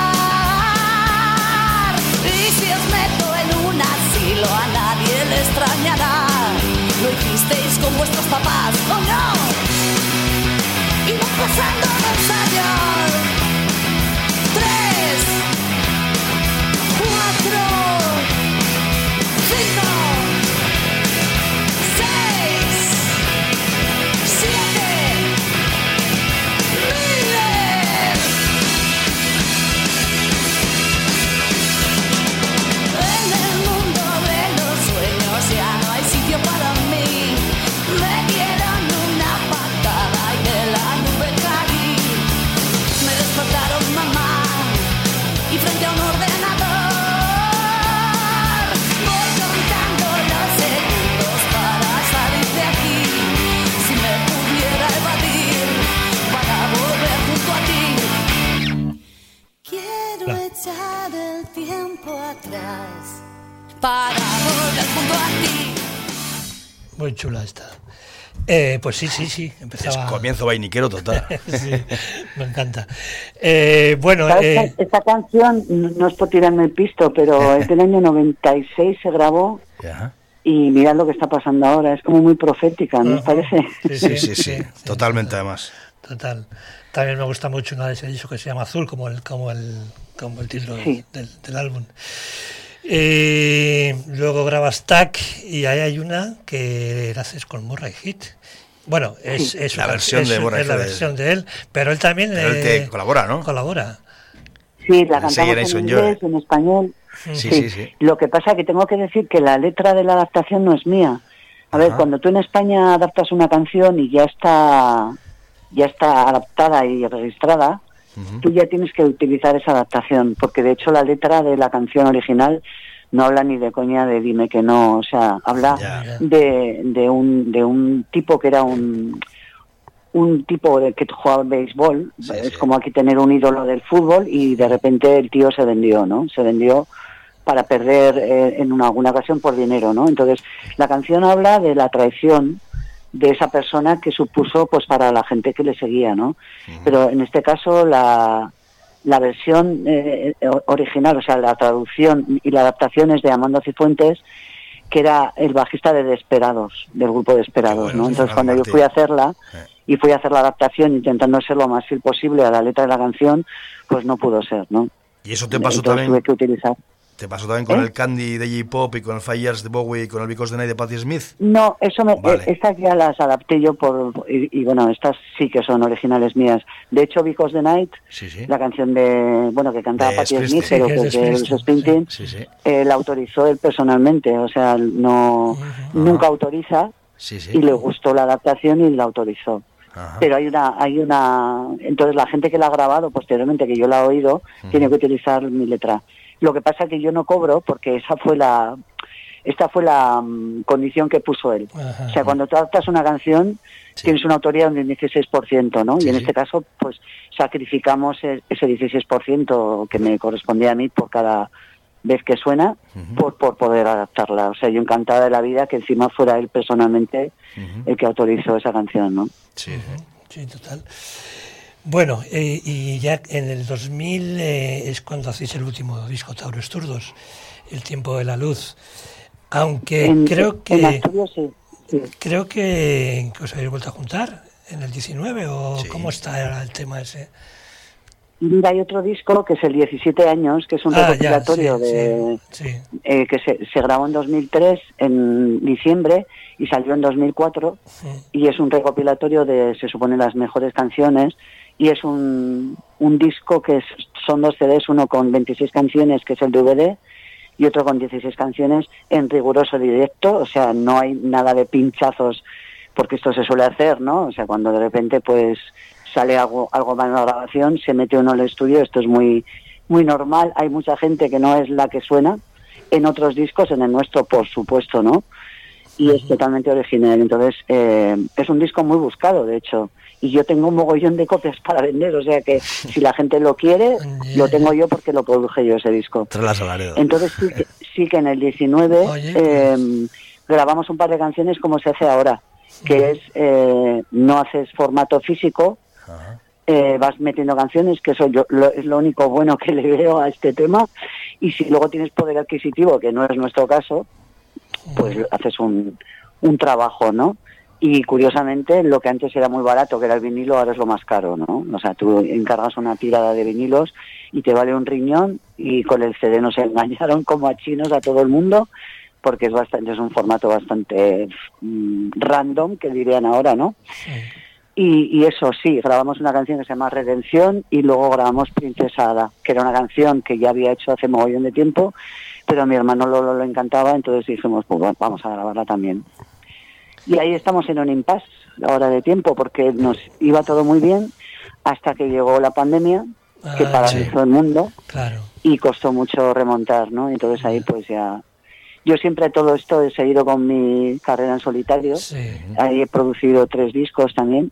besar. Y si os meto en un asilo a nadie le extrañará. Lo hicisteis con vuestros papás, ¿o no? Y van pasando los años. Tres, cuatro, cinco, seis, siete. Para mí me dieron una patada y de la nube caí. Me despertaron, mamá, y frente a un ordenador voy contando los segundos para salir de aquí. Si me pudiera evadir para volver junto a ti, quiero no. echar el tiempo atrás para volver junto a ti. Muy chula esta. Eh, pues sí, sí, sí. Empezaba... Es comienzo vainiquero total. Sí, me encanta. Eh, bueno, eh... esta, esta canción, no es por tirarme el pisto, pero es del año noventa y seis, se grabó. Ajá. Y mirad lo que está pasando ahora. Es como muy profética, ¿no os parece? Sí sí sí, sí, sí, sí. Totalmente, además. Total. También me gusta mucho una de ese disco que se llama Azul, como el, como el, como el título sí. del, del álbum. Eh, luego grabas Tac y ahí hay una que la haces con Murray Heat. Bueno, es, sí. es, la una, versión es, de Murray es la versión de él, pero él también pero él te colabora, ¿no? Colabora. Sí, la cantamos en inglés, en español. Sí, sí, sí, sí. Lo que pasa es que tengo que decir que la letra de la adaptación no es mía. A Ajá. ver, cuando tú en España adaptas una canción y ya está ya está adaptada y registrada, uh-huh. tú ya tienes que utilizar esa adaptación, porque de hecho la letra de la canción original no habla ni de coña de dime que no, o sea, habla yeah. de, de un de un tipo que era un un tipo de que jugaba al béisbol, sí, es sí. como aquí tener un ídolo del fútbol y de repente el tío se vendió, ¿no? Se vendió para perder eh, en una, alguna ocasión por dinero, ¿no? Entonces, la canción habla de la traición de esa persona que supuso pues para la gente que le seguía, ¿no? Uh-huh. Pero en este caso la, la versión eh, original, o sea, la traducción y la adaptación es de Armando Cifuentes, que era el bajista de Desperados, del grupo Desperados, bueno, ¿no? Entonces cuando Martín. yo fui a hacerla y fui a hacer la adaptación intentando ser lo más fiel posible a la letra de la canción, pues no pudo ser, ¿no? Y eso te pasó Entonces, también. Tuve que utilizar. ¿Te pasó también con ¿Eh? el Candy de J-Pop y con el Five Years de Bowie y con el Because the Night de Patti Smith? No, eso me, vale. estas ya las adapté yo por y, y bueno, estas sí que son originales mías. De hecho, Because the Night, sí, sí. la canción de, bueno, que cantaba Patti Smith, sí, pero que que es de Bruce Springsteen, sí, sí. eh, la autorizó él personalmente, o sea, no uh-huh. nunca autoriza sí, sí. y le gustó la adaptación y la autorizó. Ajá. Pero hay una, hay una, entonces la gente que la ha grabado posteriormente, que yo la he oído, uh-huh. tiene que utilizar mi letra. Lo que pasa es que yo no cobro porque esa fue la, esta fue la um, condición que puso él. Ajá. O sea, cuando tú adaptas una canción, sí. tienes una autoría de un dieciséis por ciento, ¿no? Sí, y en sí. este caso, pues sacrificamos ese dieciséis por ciento que me correspondía a mí por cada vez que suena, uh-huh. por, por poder adaptarla. O sea, yo encantada de la vida que encima fuera él personalmente uh-huh. el que autorizó esa canción, ¿no? Sí, uh-huh. sí, total. Bueno, eh, y ya en el dos mil eh, es cuando hacéis el último disco, Taurus Turdos, El tiempo de la luz. Aunque en, creo que... En Asturias, sí, sí. Creo que, que os habéis vuelto a juntar en el diecinueve, ¿o sí. cómo está el tema ese? Mira, hay otro disco que es el diecisiete años, que es un ah, recopilatorio ya, sí, de sí, sí. Eh, que se, se grabó en dos mil tres, en diciembre, y salió en dos mil cuatro, sí. y es un recopilatorio de, se supone, las mejores canciones, y es un, un disco que es, son dos C Ds, uno con veintiséis canciones, que es el D V D, y otro con dieciséis canciones en riguroso directo, o sea, no hay nada de pinchazos, porque esto se suele hacer, ¿no? O sea, cuando de repente, pues, sale algo, algo mal en la grabación, se mete uno al estudio, esto es muy, muy normal, hay mucha gente que no es la que suena, en otros discos, en el nuestro, por supuesto, ¿no? Y es totalmente original, entonces, eh, es un disco muy buscado, de hecho, y yo tengo un mogollón de copias para vender, o sea que si la gente lo quiere, yeah. lo tengo yo porque lo produje yo ese disco. Entonces sí que, sí que en el diecinueve Oye, pues... eh, grabamos un par de canciones como se hace ahora, que uh-huh. es, eh, no haces formato físico, uh-huh. eh, vas metiendo canciones, que eso yo, lo, es lo único bueno que le veo a este tema, y si luego tienes poder adquisitivo, que no es nuestro caso, pues uh-huh. haces un, un trabajo, ¿no? Y curiosamente, lo que antes era muy barato, que era el vinilo, ahora es lo más caro, ¿no? O sea, tú encargas una tirada de vinilos y te vale un riñón, y con el C D nos engañaron como a chinos a todo el mundo, porque es bastante, es un formato bastante mmm, random, que dirían ahora, ¿no? Sí. Y, y eso sí, grabamos una canción que se llama Redención, y luego grabamos Princesa Ada, que era una canción que ya había hecho hace mogollón de tiempo, pero a mi hermano Lolo lo encantaba, entonces dijimos, pues bueno, vamos a grabarla también. Y ahí estamos en un impasse ahora de tiempo, porque nos iba todo muy bien hasta que llegó la pandemia, ah, que paralizó sí. el mundo, claro. y costó mucho remontar, ¿no? Entonces ahí pues ya... Yo siempre todo esto he seguido con mi carrera en solitario, sí. ahí he producido tres discos también,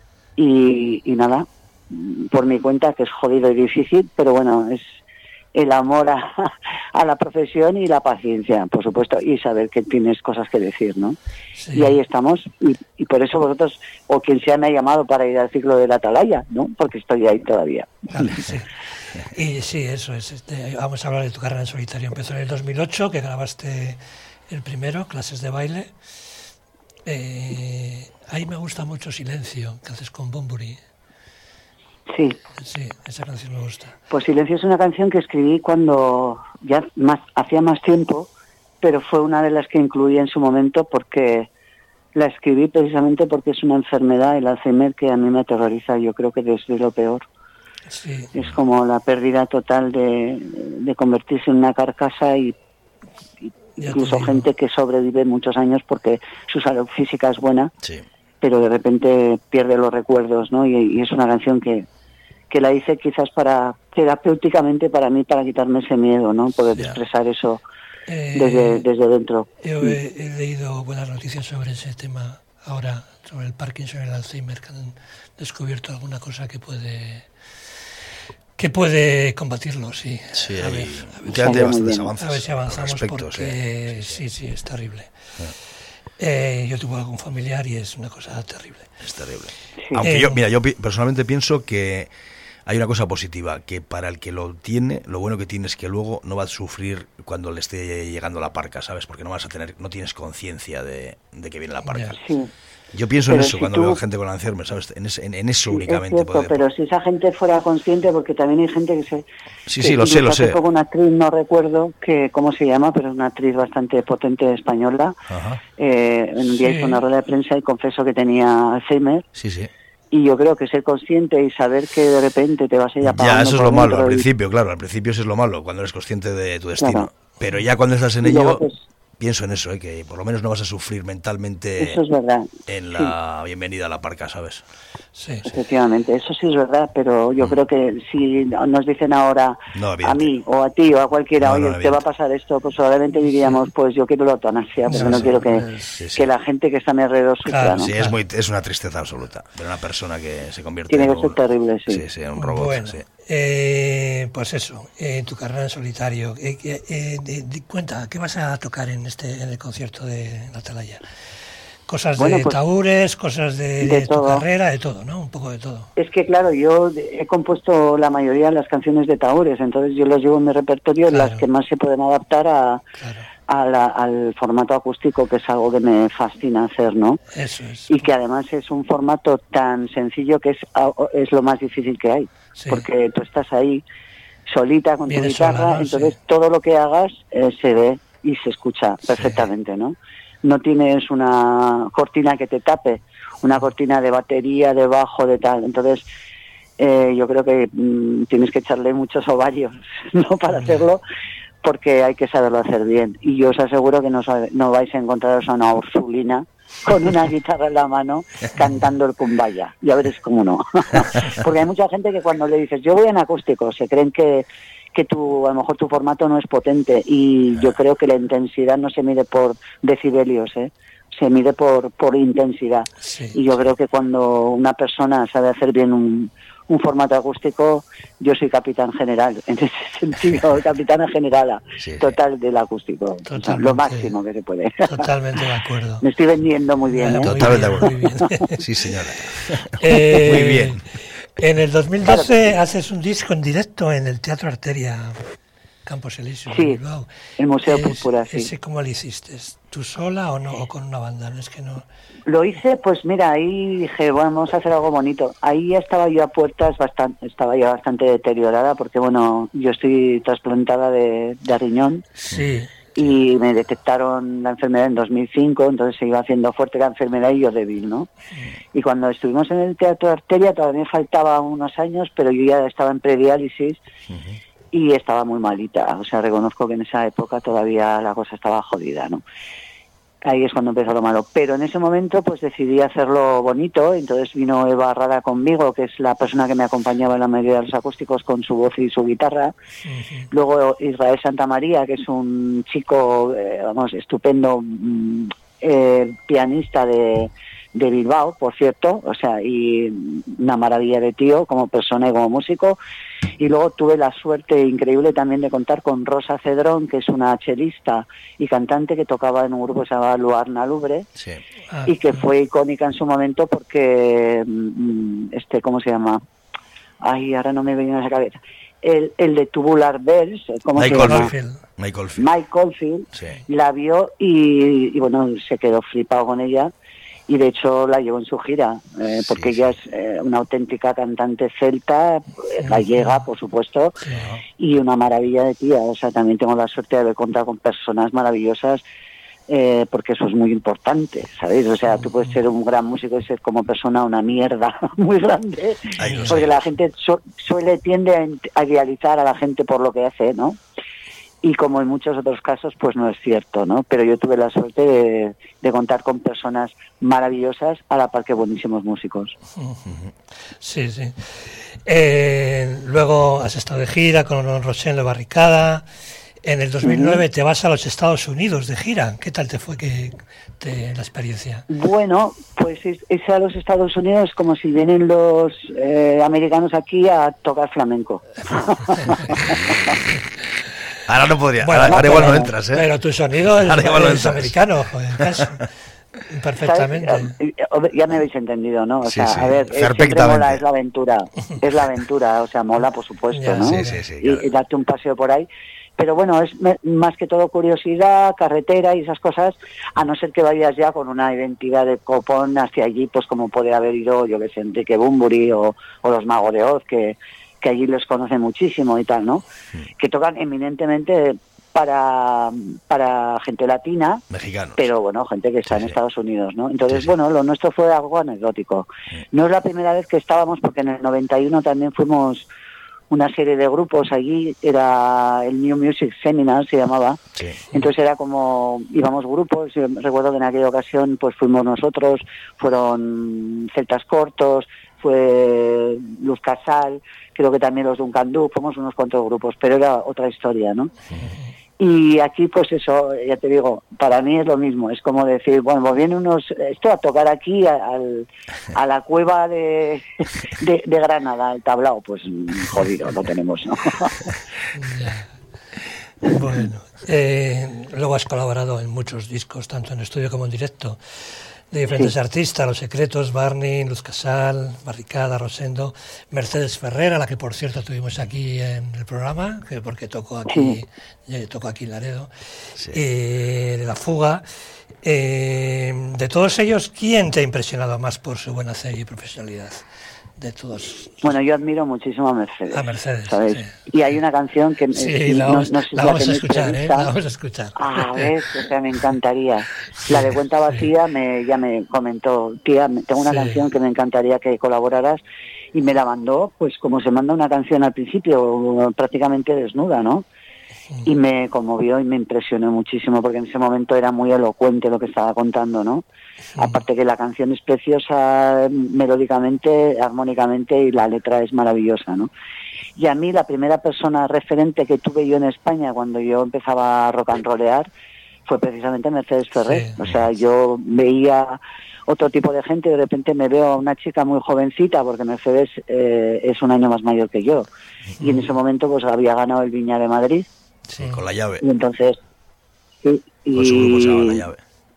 y, y nada, por mi cuenta, que es jodido y difícil, pero bueno, es... el amor a, a la profesión y la paciencia, por supuesto, y saber que tienes cosas que decir, ¿no? Sí. Y ahí estamos, y, y por eso vosotros, o quien sea, me ha llamado para ir al ciclo de la Atalaya, ¿no? Porque estoy ahí todavía. Vale, sí. Y sí, eso es. Este, vamos a hablar de tu carrera en solitario. Empezó en el dos mil ocho, que grabaste el primero, Clases de Baile. Eh, ahí me gusta mucho Silencio, que haces con Bunbury. Sí. Sí, esa canción me gusta. Pues Silencio es una canción que escribí cuando ya más hacía más tiempo, pero fue una de las que incluí en su momento porque la escribí precisamente porque es una enfermedad, el Alzheimer, que a mí me aterroriza, yo creo que desde lo peor. Sí. Es como la pérdida total de, de convertirse en una carcasa, y, y incluso gente que sobrevive muchos años porque su salud física es buena. Sí. Pero de repente pierde los recuerdos, ¿no? Y, y es una canción que, que la hice quizás para terapéuticamente para mí, para quitarme ese miedo, ¿no? Poder yeah. expresar eso eh, desde, desde dentro. Yo he, he leído buenas noticias sobre ese tema ahora, sobre el Parkinson y el Alzheimer, que han descubierto alguna cosa que puede que puede combatirlo, sí. Sí, a hay, ver, a ver, ya si, hay bastantes avances. A ver si avanzamos, respecto, porque sí, sí, sí, sí, es terrible. Yeah. Eh, yo tuve algún familiar y es una cosa terrible. Es terrible. Sí. Aunque Eh, yo, mira, yo pi- personalmente pienso que hay una cosa positiva, que para el que lo tiene, lo bueno que tiene es que luego no va a sufrir cuando le esté llegando la parca, ¿sabes? Porque no vas a tener, no tienes conciencia de, de que viene la parca. Ya. Sí. Yo pienso Pero en eso si cuando tú- veo gente con Alzheimer, ¿sabes? En, ese- en, en eso Sí, únicamente. es cierto, poder- pero si esa gente fuera consciente, porque también hay gente que se... Sí, que sí, lo sé, incluso lo hace sé. poco una actriz, no recuerdo que cómo se llama, pero es una actriz bastante potente española. Ajá. Eh, un día Sí. hizo una rueda de prensa y confesó que tenía Alzheimer. Sí, sí. Y yo creo que ser consciente y saber que de repente te vas a ir apagando Ya, eso es por lo malo, dentro al y- principio, claro, al principio eso es lo malo, cuando eres consciente de tu destino. Claro. Pero ya cuando estás en Y ello, luego, pues, pienso en eso, ¿eh? Que por lo menos no vas a sufrir mentalmente eso es verdad. en la bienvenida a la parca, ¿sabes? Sí, sí. Efectivamente, eso sí es verdad, pero yo creo que si nos dicen ahora No, a evidente. mí o a ti o a cualquiera, No, oye, no, te va a evidente. pasar esto, pues probablemente diríamos, pues yo quiero la eutanasia, porque Sí, no sí, quiero que, es- sí, sí. que la gente que está a mi alrededor sufra, Claro, ¿no? Sí, claro. es muy es una tristeza absoluta. Ver una persona que se convierte Tiene en que ser un- terrible, sí. Sí, sí, en un robot. Bueno, sí. eh, pues eso, eh, tu carrera en solitario. Eh, eh, eh, de- de- cuenta, ¿qué vas a tocar en este en el concierto de la Atalaya? Cosas Bueno, de pues, taúres, cosas de, de de tu todo. carrera, de todo, ¿no? Un poco de todo. Es que claro, yo he compuesto la mayoría de las canciones de Taúres, entonces yo los llevo en mi repertorio, Claro. las que más se pueden adaptar a, Claro, a la- al formato acústico, que es algo que me fascina hacer, ¿no? eso es. Y que además es un formato tan sencillo que es, es lo más difícil que hay, Sí. porque tú estás ahí solita con Vienes tu guitarra, sola, ¿no? entonces Sí. todo lo que hagas eh, se ve y se escucha Sí. perfectamente, ¿no? No tienes una cortina que te tape, una cortina de batería, de bajo, de tal, entonces eh, yo creo que mm, tienes que echarle muchos ovarios, ¿no? Para hacerlo, porque hay que saberlo hacer bien. Y yo os aseguro que no, sabe- no vais a encontraros a una Ursulina con una guitarra en la mano cantando el Kumbaya. Ya veréis cómo no. Porque hay mucha gente que cuando le dices yo voy en acústico, se creen que, que tu, a lo mejor tu formato no es potente. Y yo creo que la intensidad no se mide por decibelios, ¿eh? Se mide por, por intensidad. Sí. Y yo creo que cuando una persona sabe hacer bien un, un formato acústico, yo soy capitán general, en ese sentido, capitana generala, Sí, sí. total del acústico. O sea, Totalmente. lo máximo que se puede. Totalmente de acuerdo. Me estoy vendiendo muy bien, Ah, ¿eh? muy Totalmente de bien, acuerdo. muy bien. Sí, señora. Eh, Muy bien. En el dos mil doce haces un disco en directo en el Teatro Arteria, Campos Elíseos, Sí, en Bilbao. el Museo Es- Púrpura, sí. ¿Ese cómo lo hiciste? ¿Tú sola o no? ¿O con una banda? No es que no... Lo hice, pues mira, ahí dije, bueno, vamos a hacer algo bonito. Ahí ya estaba yo a puertas, bastante, estaba ya bastante deteriorada, porque bueno, yo estoy trasplantada de, de riñón. Sí, Y me detectaron la enfermedad en dos mil cinco, entonces se iba haciendo fuerte la enfermedad y yo débil, ¿no? Y cuando estuvimos en el Teatro Arteria todavía me faltaba unos años, pero yo ya estaba en prediálisis y estaba muy malita. O sea, reconozco que en esa época todavía la cosa estaba jodida, ¿no? Ahí es cuando empezó lo malo. Pero en ese momento pues decidí hacerlo bonito, entonces vino Eva Rada conmigo, que es la persona que me acompañaba en la mayoría de los acústicos con su voz y su guitarra. Luego Israel Santamaría, que es un chico, eh, vamos, estupendo, mm, eh, pianista de, de Bilbao, por cierto, o sea, y una maravilla de tío como persona y como músico. Y luego tuve la suerte increíble también de contar con Rosa Cedrón, que es una chelista y cantante que tocaba en un grupo que se llama Luarna Lubre, Sí. Ah, y que fue icónica en su momento porque, mm, este, ¿cómo se llama? Ay, ahora no me viene a la cabeza. El, el de Tubular Bells, ¿cómo Michael se llama? Oldfield. Michael Field. Mike Oldfield, Sí. la vio y, y, bueno, se quedó flipado con ella y de hecho la llevó en su gira, eh, Sí, porque sí. ella es eh, una auténtica cantante celta, eh, gallega, por supuesto, Sí. y una maravilla de tía. O sea, también tengo la suerte de haber contado con personas maravillosas, eh, porque eso es muy importante, ¿sabéis? O sea, tú puedes ser un gran músico y ser como persona una mierda muy grande, Hay los porque hay. la gente su- suele tiende a, ent- a idealizar a la gente por lo que hace, ¿no? Y como en muchos otros casos, pues no es cierto, ¿no? Pero yo tuve la suerte de, de contar con personas maravillosas a la par que buenísimos músicos. Sí, sí. Eh, luego has estado de gira con Rochelle de Barricada. En el dos mil nueve te vas a los Estados Unidos de gira. ¿Qué tal te fue que te, la experiencia? Bueno, pues es, es a los Estados Unidos como si vienen los eh, americanos aquí a tocar flamenco. Ahora no podría. Bueno, ahora, no, ahora igual no pero- entras, ¿eh? Pero tu sonido es, Ahora igual no es entras. americano, joder, casi. Perfectamente. ¿Sabes? Ya me habéis entendido, ¿no? O sí, sea, sí. a ver, siempre mola, es la aventura, es la aventura, o sea, mola, por supuesto, ya, ¿no? Sí, sí, sí, y, y darte un paseo por ahí. Pero bueno, es me, más que todo curiosidad, carretera y esas cosas, a no ser que vayas ya con una identidad de copón hacia allí, pues como puede haber ido, yo que sé, Enrique Bunbury o, o los Magos de Oz, que, que allí los conocen muchísimo y tal, ¿no? Sí. Que tocan eminentemente para para gente latina, mexicanos, pero bueno, gente que está sí, en sí. Estados Unidos, ¿no? Entonces, sí, sí. bueno, lo nuestro fue algo anecdótico. Sí. No es la primera vez que estábamos, porque en el noventa y uno también fuimos una serie de grupos allí, era el New Music Seminar, se llamaba. Sí. Entonces era como, íbamos grupos, yo recuerdo que en aquella ocasión pues fuimos nosotros, fueron Celtas Cortos, fue Luz Casal, creo que también los Duncan Du, fuimos unos cuantos grupos, pero era otra historia, ¿no? Sí. Y aquí, pues eso, ya te digo, para mí es lo mismo, es como decir, bueno, pues vienen unos, esto a tocar aquí a, a, a la cueva de, de, de Granada, el tablao, pues jodido, lo tenemos, ¿no? Bueno, eh, luego has colaborado en muchos discos, tanto en estudio como en directo, de diferentes sí. artistas, Los Secretos, Barney, Luz Casal, Barricada, Rosendo, Mercedes Ferrer, a la que por cierto tuvimos aquí en el programa, que porque tocó aquí, sí. tocó aquí en Laredo, sí. eh, de La Fuga. Eh, de todos ellos, ¿quién te ha impresionado más por su buen hacer y profesionalidad? De todos. Bueno, yo admiro muchísimo a Mercedes. A Mercedes, ¿sabes? Sí. Y hay una canción que... Sí, eh, la vamos, no, no sé la si vamos la a escuchar, prevista. ¿eh? La vamos a escuchar. Ah, ¿ves? O sea, me encantaría. La de Cuenta Vacía sí. me, ya me comentó, tía, tengo una sí. canción que me encantaría que colaboraras, y me la mandó, pues como se manda una canción al principio, prácticamente desnuda, ¿no? Y me conmovió y me impresionó muchísimo, porque en ese momento era muy elocuente lo que estaba contando, ¿no? Sí. Aparte que la canción es preciosa melódicamente, armónicamente, y la letra es maravillosa, ¿no? Y a mí la primera persona referente que tuve yo en España cuando yo empezaba a rock and rollear fue precisamente Mercedes Ferrer. Sí. O sea, yo veía otro tipo de gente y de repente me veo a una chica muy jovencita, porque Mercedes eh, es un año más mayor que yo. Sí. Y en ese momento pues había ganado el Viña de Madrid. Sí, con La Llave. Y entonces... Sí, y con su grupo se llama La Llave.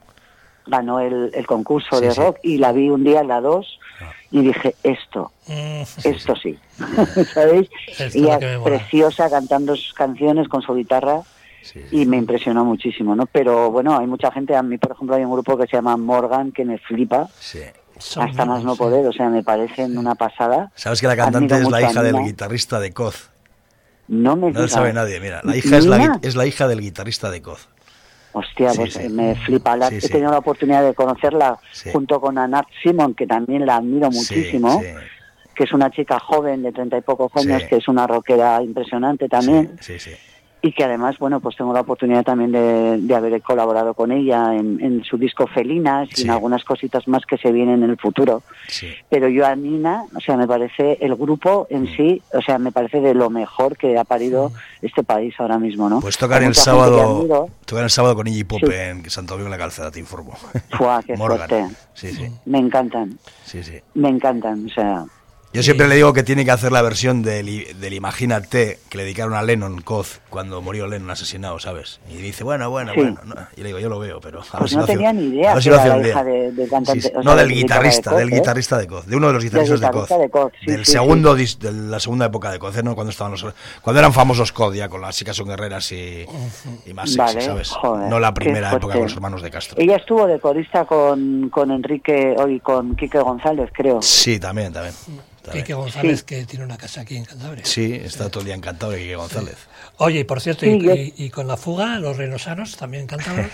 Ganó el, el concurso sí, de sí. rock y la vi un día en la dos ah. y dije, esto, sí, esto sí, sí. ¿sabéis? Esto y es preciosa cantando sus canciones con su guitarra sí, sí. y me impresionó muchísimo, ¿no? Pero bueno, hay mucha gente, a mí por ejemplo hay un grupo que se llama Morgan que me flipa. Sí. Hasta Son más no sí. poder, o sea, me parecen sí. una pasada. ¿Sabes que la cantante Admiro es la hija del guitarrista de Coz? No me No lo sabe nadie, mira. La hija es la, es la hija del guitarrista de Coz. Hostia, sí, pues sí. me flipa. La, sí, he sí. tenido la oportunidad de conocerla sí. junto con Anat Simon, que también la admiro muchísimo, sí, sí. que es una chica joven de treinta y pocos años, sí. que es una rockera impresionante también. Sí, sí, sí. Y que además, bueno, pues tengo la oportunidad también de, de haber colaborado con ella en, en su disco Felinas y sí. en algunas cositas más que se vienen en el futuro. Sí. Pero yo a Nina, o sea, me parece el grupo en sí, o sea, me parece de lo mejor que ha parido sí. este país ahora mismo, ¿no? Pues tocan el sábado, tocan el sábado con Iggy Pop sí. en Santo Domingo de la Calzada, te informo. Fua, qué Morgan. fuerte. Sí, sí. Me encantan. Sí, sí. Me encantan, o sea... Yo siempre le digo que tiene que hacer la versión del, del Imagínate que le dedicaron a Lennon Coz cuando murió Lennon asesinado, ¿sabes? Y dice, bueno, bueno, sí. bueno. No. Y le digo, yo lo veo, pero a pues ver si no no tenía hace, ni idea a ver si que no era hace la hija de, de cantante. Sí, sí. O No, sea, del de guitarrista, de Coz, del ¿eh? guitarrista de Coz, de uno de los guitarristas de Coz. De Coz sí, del sí, segundo, sí. de la segunda época de Coz, ¿no? Cuando estaban los, cuando eran famosos Coz ya, con las chicas son guerreras y, y más sexy, vale, ¿sabes? Joder, no la primera época con los hermanos de Castro. Ella estuvo de corista con, con Enrique, hoy con Quique González, creo. Sí, también, también. Quique González, sí. que tiene una casa aquí en Cantabria. Sí, está todo el día encantado de Quique González. Sí. Oye, y por cierto, sí, y, yo... y, y con La Fuga, los reynosanos también cantaban.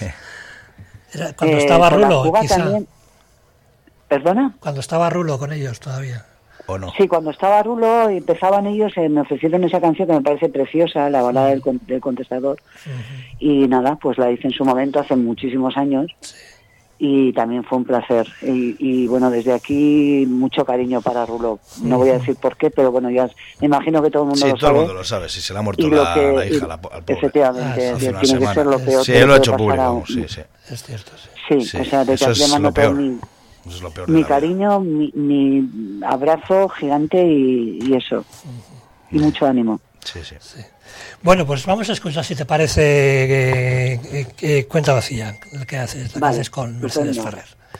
Era cuando eh, estaba Rulo, quizá. También... ¿Perdona? Cuando estaba Rulo con ellos todavía. ¿O no? Sí, cuando estaba Rulo y empezaban ellos, eh, me ofrecieron esa canción que me parece preciosa, la balada del, del contestador. Uh-huh. Y nada, pues la hice en su momento, hace muchísimos años. Sí. Y también fue un placer. Y, y bueno, desde aquí mucho cariño para Rulo. No voy a decir por qué, pero bueno, ya me imagino que todo el mundo sí, lo todo sabe. el mundo lo sabe, si se le ha muerto la, la, que, la hija y, la, al pobre. Efectivamente, ah, tiene semana. que ser lo peor. Sí, él lo ha hecho público, vamos, sí, sí. Es cierto, sí. Sí, sí. o sea, desde eso aquí es mando lo peor. Mi, eso es lo peor mi cariño, mi, mi abrazo gigante y, y eso. Uh-huh. Y mucho ánimo. Sí, sí, sí. Bueno, pues vamos a escuchar, si te parece, eh, eh, eh, Cuenta Vacía, el que haces, la vale, que haces con Mercedes Ferrer.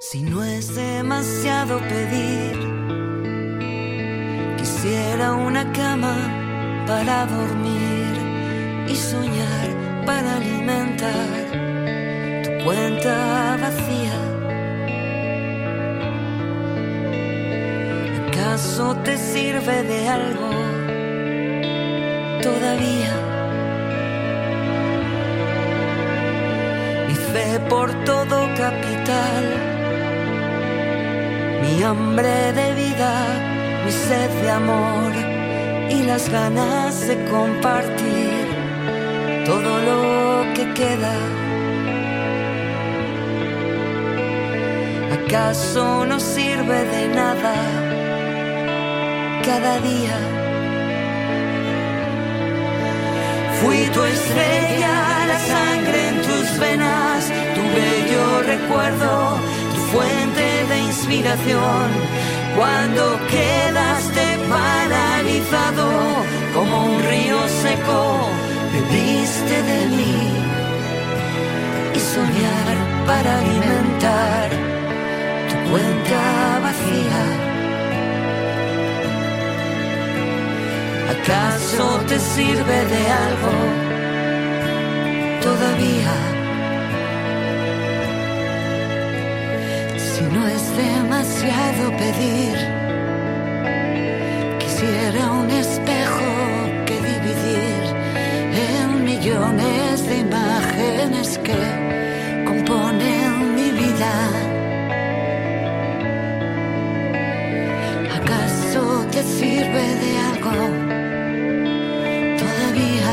Si no es demasiado pedir, quisiera una cama para dormir y soñar para alimentar tu cuenta vacía. ¿Acaso te sirve de algo todavía? Mi fe por todo capital, mi hambre de vida, mi sed de amor y las ganas de compartir todo lo que queda. ¿Acaso no sirve de nada cada día? Fui tu estrella, la sangre en tus venas, tu bello recuerdo, tu fuente de inspiración. Cuando quedaste paralizado como un río seco, bebiste de mí y soñar para alimentar tu cuenta vacía. ¿Acaso te sirve de algo todavía? Si no es demasiado pedir, quisiera un espejo que dividir en millones de imágenes que componen mi vida. ¿Acaso te sirve de algo todavía?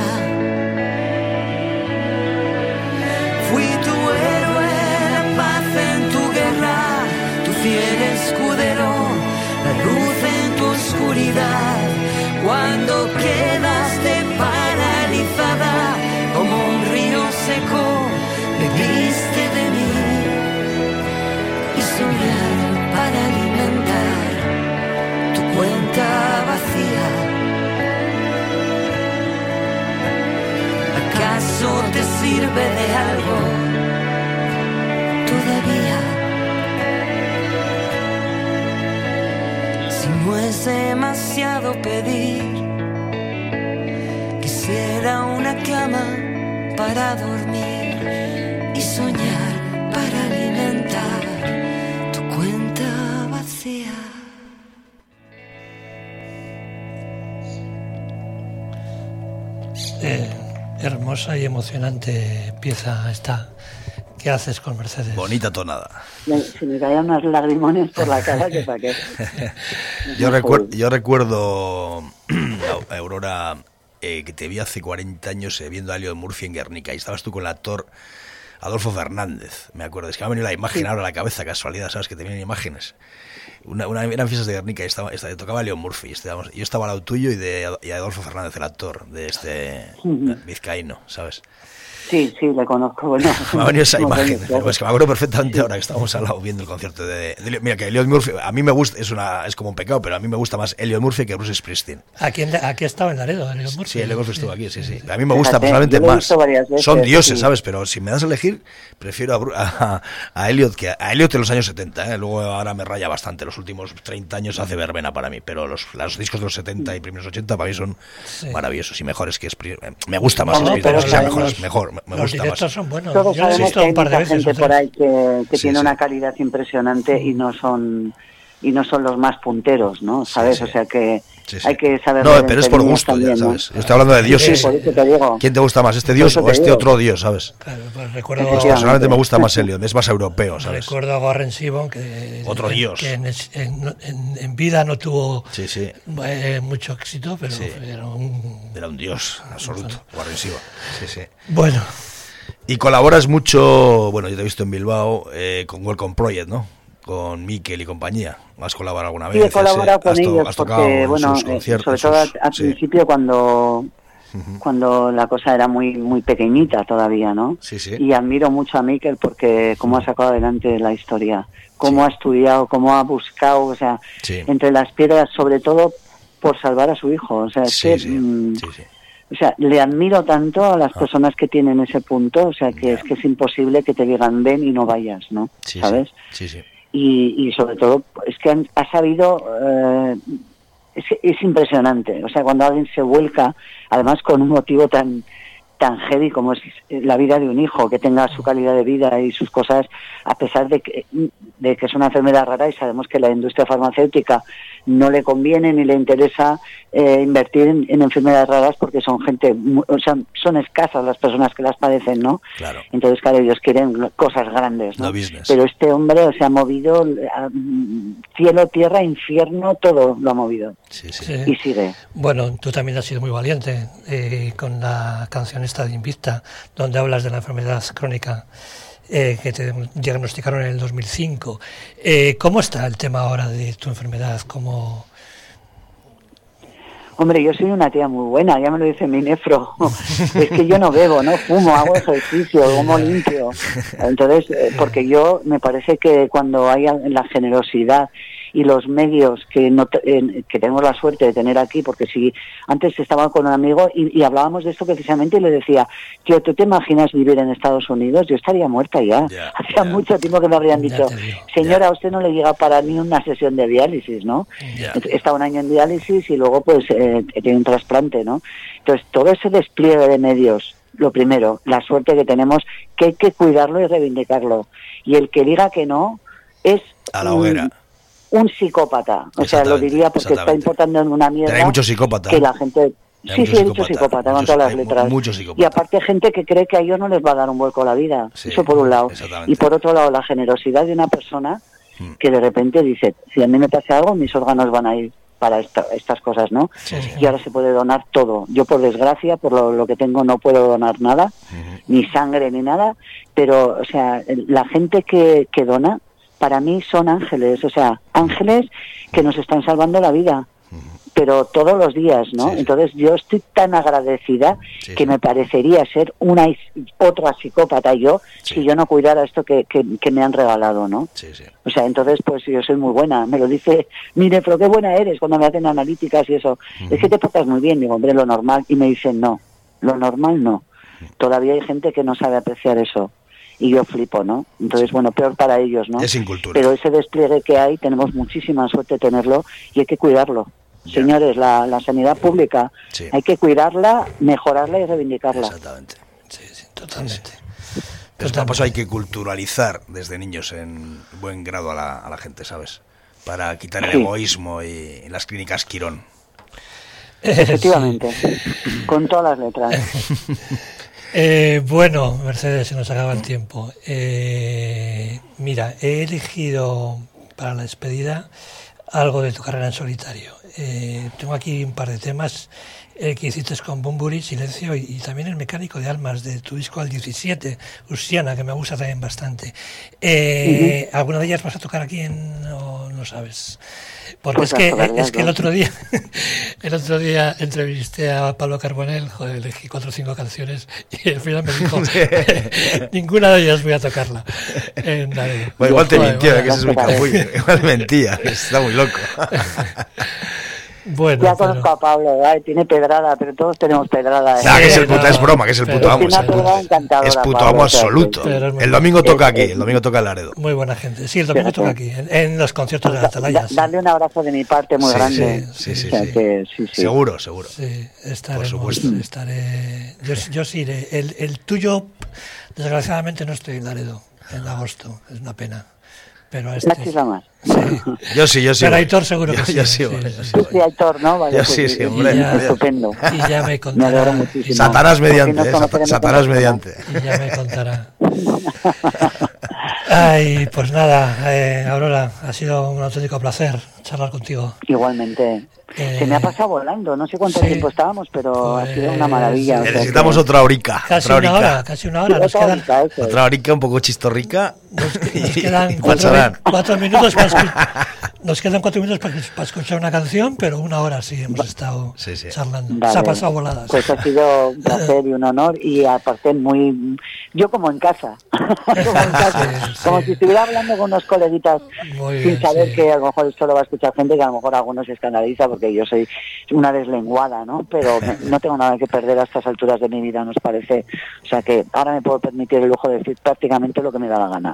Fui tu héroe, la paz en tu guerra, tu fiel escudero, la luz en tu oscuridad. Cuando quedaste paralizada como un río seco, bebiste de mí y soñar para alimentar tu cuenta vacía. ¿Acaso te sirve de algo todavía? Si no es demasiado pedir, quisiera una cama para dormir y soñar para alimentar tu cuenta vacía. Eh, hermosa y emocionante pieza esta. ¿Qué haces con Mercedes? Bonita tonada. Se me caían unas lagrimones por la cara que pa' qué. yo, recuer- yo recuerdo, Aurora, eh, que te vi hace cuarenta años eh, viendo a Elliot Murphy en Guernica y estabas tú con el actor Adolfo Fernández, me acuerdo. Es que me ha venido la imagen ahora a la cabeza, casualidad, ¿sabes? Que te vienen imágenes. Una, una, eran fiestas de Guernica y estaba, estaba, tocaba Elliot Murphy. Y estábamos, yo estaba al lado tuyo y de y Adolfo Fernández, el actor de este uh-huh. vizcaíno, ¿sabes? Sí, sí, le conozco. Bueno, me ha venido esa imagen, pero es que me acuerdo perfectamente ahora que estábamos al lado viendo el concierto de, de mira que Elliot Murphy, a mí me gusta, es una es como un pecado, pero a mí me gusta más Elliot Murphy que Bruce Springsteen. Aquí, aquí estaba en Laredo, Elliot Murphy. Sí, Elliot Murphy estuvo aquí, sí, sí. A mí me gusta personalmente más. Veces, son dioses, sí. ¿Sabes? Pero si me das a elegir, prefiero a, a, a Elliot que a, a Elliot en los años setenta, ¿eh? Luego ahora me raya bastante, los últimos treinta años hace verbena para mí, pero los, los discos de los setenta y primeros ochenta para mí son sí. maravillosos y mejores que Springsteen. Me gusta más no, Springsteen, no, que sean mejores, mejor, me, me gusta más. Son buenos. Todos Yo sabemos que hay un par de mucha veces, gente por ahí que, que sí, tiene sí. una calidad impresionante y no son y no son los más punteros, ¿no? ¿Sabes? Sí, sí. O sea que sí, sí. hay que saber. No, pero es por gusto, también, ya, ¿sabes? ¿No? Yo estoy hablando de dioses. Sí, por eso te digo. ¿Quién te gusta más, este dios o este digo. otro dios, sabes? Claro, pues recuerdo. Pues personalmente me gusta más Elliot, es más europeo, ¿sabes? Recuerdo a Warren Zevon que otro que, dios. Que en, en, en, en vida no tuvo sí, sí. Eh, mucho éxito, pero sí. era un era un dios absoluto, Warren Zevon. Sí, sí. Bueno. Y colaboras mucho, bueno, yo te he visto en Bilbao eh, con Welcome Project, ¿no? Con Mikel y compañía. ¿Has colaborado alguna vez? Sí, he colaborado con has ellos has porque, bueno, sobre todo sus, al sí. principio cuando uh-huh. cuando la cosa era muy muy pequeñita todavía, ¿no? Sí, sí. Y admiro mucho a Mikel porque cómo ha sacado adelante la historia, cómo sí. ha estudiado, cómo ha buscado, o sea, sí. entre las piedras, sobre todo por salvar a su hijo. O sea, es sí, que... Sí, mmm, sí, sí. O sea, le admiro tanto a las ah. personas que tienen ese punto, o sea, que yeah. es que es imposible que te digan ven y no vayas, ¿no? Sí, ¿sabes? Sí, sí. sí. y, y sobre todo es que han, ha sabido, eh, es, es impresionante, o sea, cuando alguien se vuelca, además con un motivo tan tan heavy como es la vida de un hijo, que tenga su calidad de vida y sus cosas, a pesar de que, de que es una enfermedad rara y sabemos que la industria farmacéutica no le conviene ni le interesa eh, invertir en, en enfermedades raras porque son gente, o sea, son escasas las personas que las padecen, ¿no? Claro. Entonces, claro, ellos quieren cosas grandes, ¿no? No business. Pero este hombre se ha movido a, cielo, tierra, infierno, todo lo ha movido. Sí, sí. Sí. Y sigue. Bueno, tú también has sido muy valiente eh, con la canción esta de Invicta, donde hablas de la enfermedad crónica eh, que te diagnosticaron en el dos mil cinco. Eh, ¿Cómo está el tema ahora de tu enfermedad? ¿Cómo...? Hombre, yo soy una tía muy buena, ya me lo dice mi nefro. Es que yo no bebo, no fumo, hago ejercicio, como limpio. Entonces, eh, porque yo me parece que cuando hay la generosidad y los medios que no eh, que tenemos la suerte de tener aquí, porque si antes estaba con un amigo y, y hablábamos de esto precisamente y le decía, tío, ¿tú te imaginas vivir en Estados Unidos? Yo estaría muerta ya. Yeah, Hacía yeah. mucho tiempo que me habrían dicho, señora, yeah. a usted no le llega para ni una sesión de diálisis, ¿no? Yeah. He estado un año en diálisis y luego pues eh, he tenido un trasplante, ¿no? Entonces, todo ese despliegue de medios, lo primero, la suerte que tenemos, que hay que cuidarlo y reivindicarlo. Y el que diga que no es... a la hoguera. Un psicópata, o sea, lo diría porque está importando en una mierda. Hay mucho psicópata. Que la gente... Sí, sí, he dicho psicópata, con todas las letras. Mucho psicópata. Y aparte gente que cree que a ellos no les va a dar un vuelco a la vida. Sí, eso por un lado. Y por otro lado, la generosidad de una persona hmm. que de repente dice, si a mí me pasa algo, mis órganos van a ir para esta, estas cosas, ¿no? Sí, sí. Y ahora se puede donar todo. Yo, por desgracia, por lo, lo que tengo, no puedo donar nada, uh-huh. ni sangre, ni nada. Pero, o sea, la gente que, que dona, para mí son ángeles, o sea, ángeles que nos están salvando la vida, pero todos los días, ¿no? Sí, sí. Entonces yo estoy tan agradecida sí, que sí. me parecería ser una otra psicópata yo sí. si yo no cuidara esto que, que, que me han regalado, ¿no? Sí, sí. O sea, entonces pues yo soy muy buena, me lo dice, mire, pero qué buena eres cuando me hacen analíticas y eso, uh-huh. es que te portas muy bien, digo, hombre, lo normal, y me dicen no, lo normal no, todavía hay gente que no sabe apreciar eso. Y yo flipo, ¿no? Entonces, bueno, peor para ellos, ¿no? Es sin cultura. Pero ese despliegue que hay, tenemos muchísima suerte de tenerlo y hay que cuidarlo. Ya. Señores, la, la sanidad pública, sí. hay que cuidarla, mejorarla y reivindicarla. Exactamente. Sí, sí, totalmente. Sí. Pero por eso hay que culturalizar desde niños en buen grado a la, a la gente, ¿sabes? Para quitar el sí. egoísmo y, y las clínicas Quirón. Efectivamente, sí. con todas las letras. Eh, bueno, Mercedes, se nos acaba el tiempo. Eh, mira, he elegido para la despedida algo de tu carrera en solitario. Eh, tengo aquí un par de temas eh, que hiciste con Bunbury, Silencio, y, y también El mecánico de almas de tu disco al diecisiete, Usiana, que me gusta también bastante. Eh, uh-huh. ¿Alguna de ellas vas a tocar aquí en, o no sabes? Porque pues es que verdad, es que el otro día el otro día entrevisté a Pablo Carbonell, joder, elegí cuatro o cinco canciones y al final me dijo ninguna de ellas voy a tocarla. Eh, bueno, igual te mintió, bueno, que ese es muy capullo, igual mentía, está muy loco. Bueno, ya conozco pero... a Pablo, ¿verdad? Tiene pedrada, pero todos tenemos pedrada. ¿eh? Nah, que es el puto, no, es broma, que es el puto amo. Es, es puto Pablo, amo absoluto. El domingo toca aquí, el domingo toca en Laredo. Muy buena gente. Sí, el domingo sí, toca aquí, en, en los conciertos de la Atalaya. Da, darle un abrazo de mi parte muy sí, grande. Sí, sí, sí, sí, que, sí, sí. Seguro, seguro. Sí, estaremos, por supuesto. Estaré, yo, yo sí iré. El, el tuyo, desgraciadamente, no estoy en Laredo en agosto. Es una pena. Pero este... más. Sí. Yo sí, yo sí. Pero Aitor seguro yo, que sí. Yo sí, sí, sí, sí, sí, sí, Aitor, ¿no? Vale, yo sí, sí, hombre. Y ya, estupendo. Y ya me contará. Me Satanás mediante, eh, Satanás, Satanás mediante. Y ya me contará. Ay, pues nada, eh, Aurora, ha sido un auténtico placer charlar contigo. Igualmente. Eh, Se me ha pasado volando, no sé cuánto sí, tiempo estábamos, pero pues, ha sido una Sí, maravilla. O sea, necesitamos que... otra horica. Casi otra una horica. hora, casi una hora. Nos otra, quedan, horica, otra horica un poco chistorrica. Nos, nos quedan cuatro, cuatro minutos para escuchar. Nos quedan cuatro minutos para, para escuchar una canción, pero una hora sí hemos estado sí, sí. charlando. Vale. Se ha pasado voladas. Pues ha sido un placer y un honor y aparte muy... Yo como en casa. como en casa. Sí, como sí. si estuviera hablando con unos coleguitas muy sin bien, saber sí. que a lo mejor esto lo va a escuchar gente que a lo mejor algunos se escandaliza porque yo soy una deslenguada, ¿no? Pero no tengo nada que perder a estas alturas de mi vida, nos parece. O sea que ahora me puedo permitir el lujo de decir prácticamente lo que me da la gana.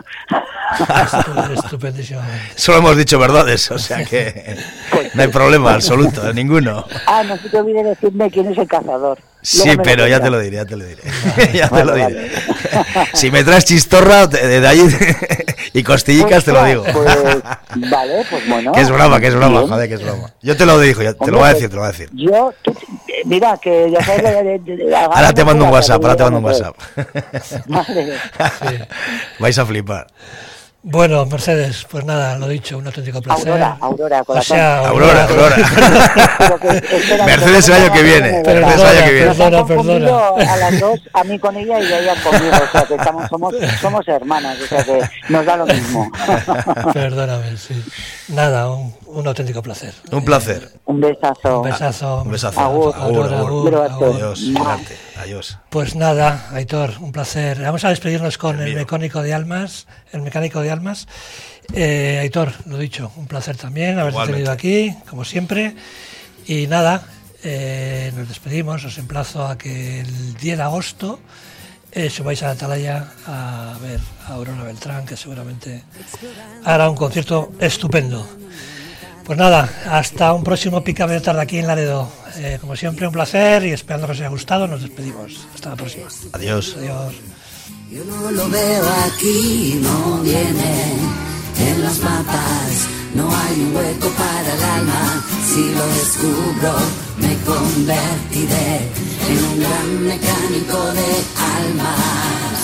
Estupendísimamente. Solo hemos dicho verdades, o sea que Pues no hay problema absoluto, ninguno. Ah, no se te olvide decirme quién es el cazador. Sí, Luego me pero lo ya cuentas. te lo diré, ya te lo diré. Ya te lo Vale, diré. Si me traes chistorra de, de allí y costillicas, te lo digo. Pues, vale, pues bueno. Que es broma, que es broma, Bien. joder, que es broma. Yo te lo digo, yo te Hombre, lo voy a pues, decir, te lo voy a decir. Yo, tú- eh, mira, que ya sabes... de- de- de- Ahora te mando un hagamos WhatsApp, una ahora te mando un cosa, WhatsApp. Madre. Sí. Vais a flipar. Bueno, Mercedes, pues nada, lo dicho, un auténtico placer. Aurora, Aurora, O corazón. sea, Aurora, Aurora. Pero que- espera, Mercedes que el año no que me viene, acuerdo de Mercedes verdad. el año que viene. Nos han Perdona, confundido perdona. a las dos, a mí con ella y a ella conmigo, o sea que estamos, somos, somos hermanas, o sea que nos da lo mismo. Perdóname, sí. Nada, un, un auténtico placer. Un placer. Un besazo. Un besazo. Un besazo. Agur. Agur, Agur, agur. agur, Agur. agur. Adiós, suerte. Adiós. Pues nada, Aitor, un placer. Vamos a despedirnos con el Bienvenido. mecánico de almas, el mecánico de almas. Eh, Aitor, lo dicho, un placer también haberte Igualmente. tenido aquí, como siempre. Y nada, eh, nos despedimos, os emplazo a que el diez de agosto eh, subáis a la Atalaya a ver a Aurora Beltrán, que seguramente hará un concierto estupendo. Pues nada, hasta un próximo Pick Up de tarde aquí en Laredo. Eh, como siempre, un placer y esperando que os haya gustado, nos despedimos. Hasta la próxima. Adiós. Adiós. Yo no lo veo aquí, no viene en los mapas, no hay un hueco para el alma. Si lo descubro, me convertiré en un gran mecánico de almas.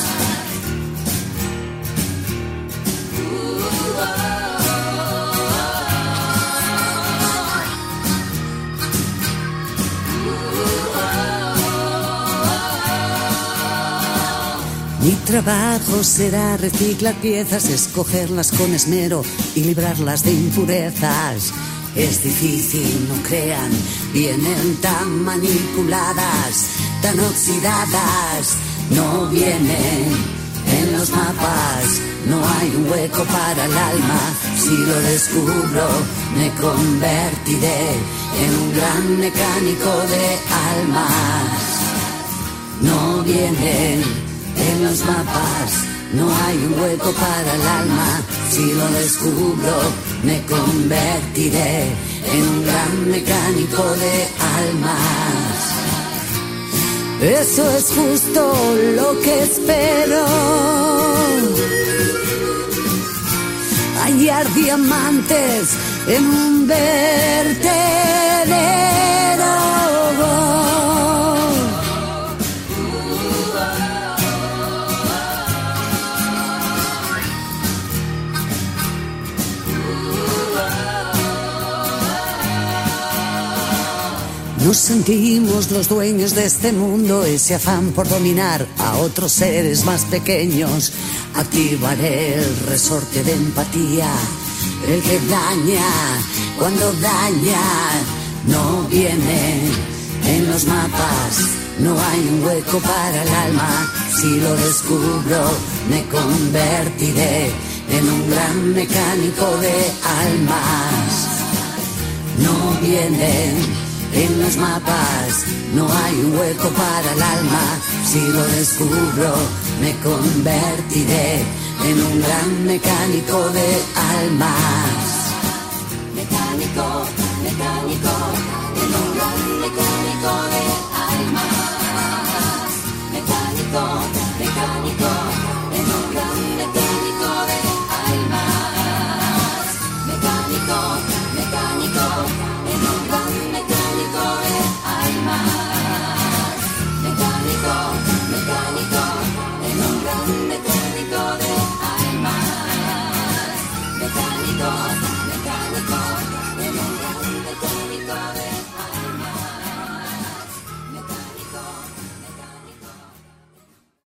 Mi trabajo será reciclar piezas, escogerlas con esmero y librarlas de impurezas. Es difícil, no crean, vienen tan manipuladas, tan oxidadas, no vienen en los mapas, no hay un hueco para el alma. Si lo descubro, me convertiré en un gran mecánico de almas. No vienen en los mapas, no hay un hueco para el alma. Si lo descubro, me convertiré en un gran mecánico de almas. Eso es justo lo que espero. Hallar diamantes en un vertedero. Nos sentimos los dueños de este mundo, ese afán por dominar a otros seres más pequeños. Activaré el resorte de empatía, el que daña cuando daña. No viene en los mapas, no hay un hueco para el alma. Si lo descubro, me convertiré en un gran mecánico de almas. No vienen en los mapas, no hay un hueco para el alma. Si lo descubro, me convertiré en un gran mecánico de almas. Mecánico, mecánico, en un gran mecánico de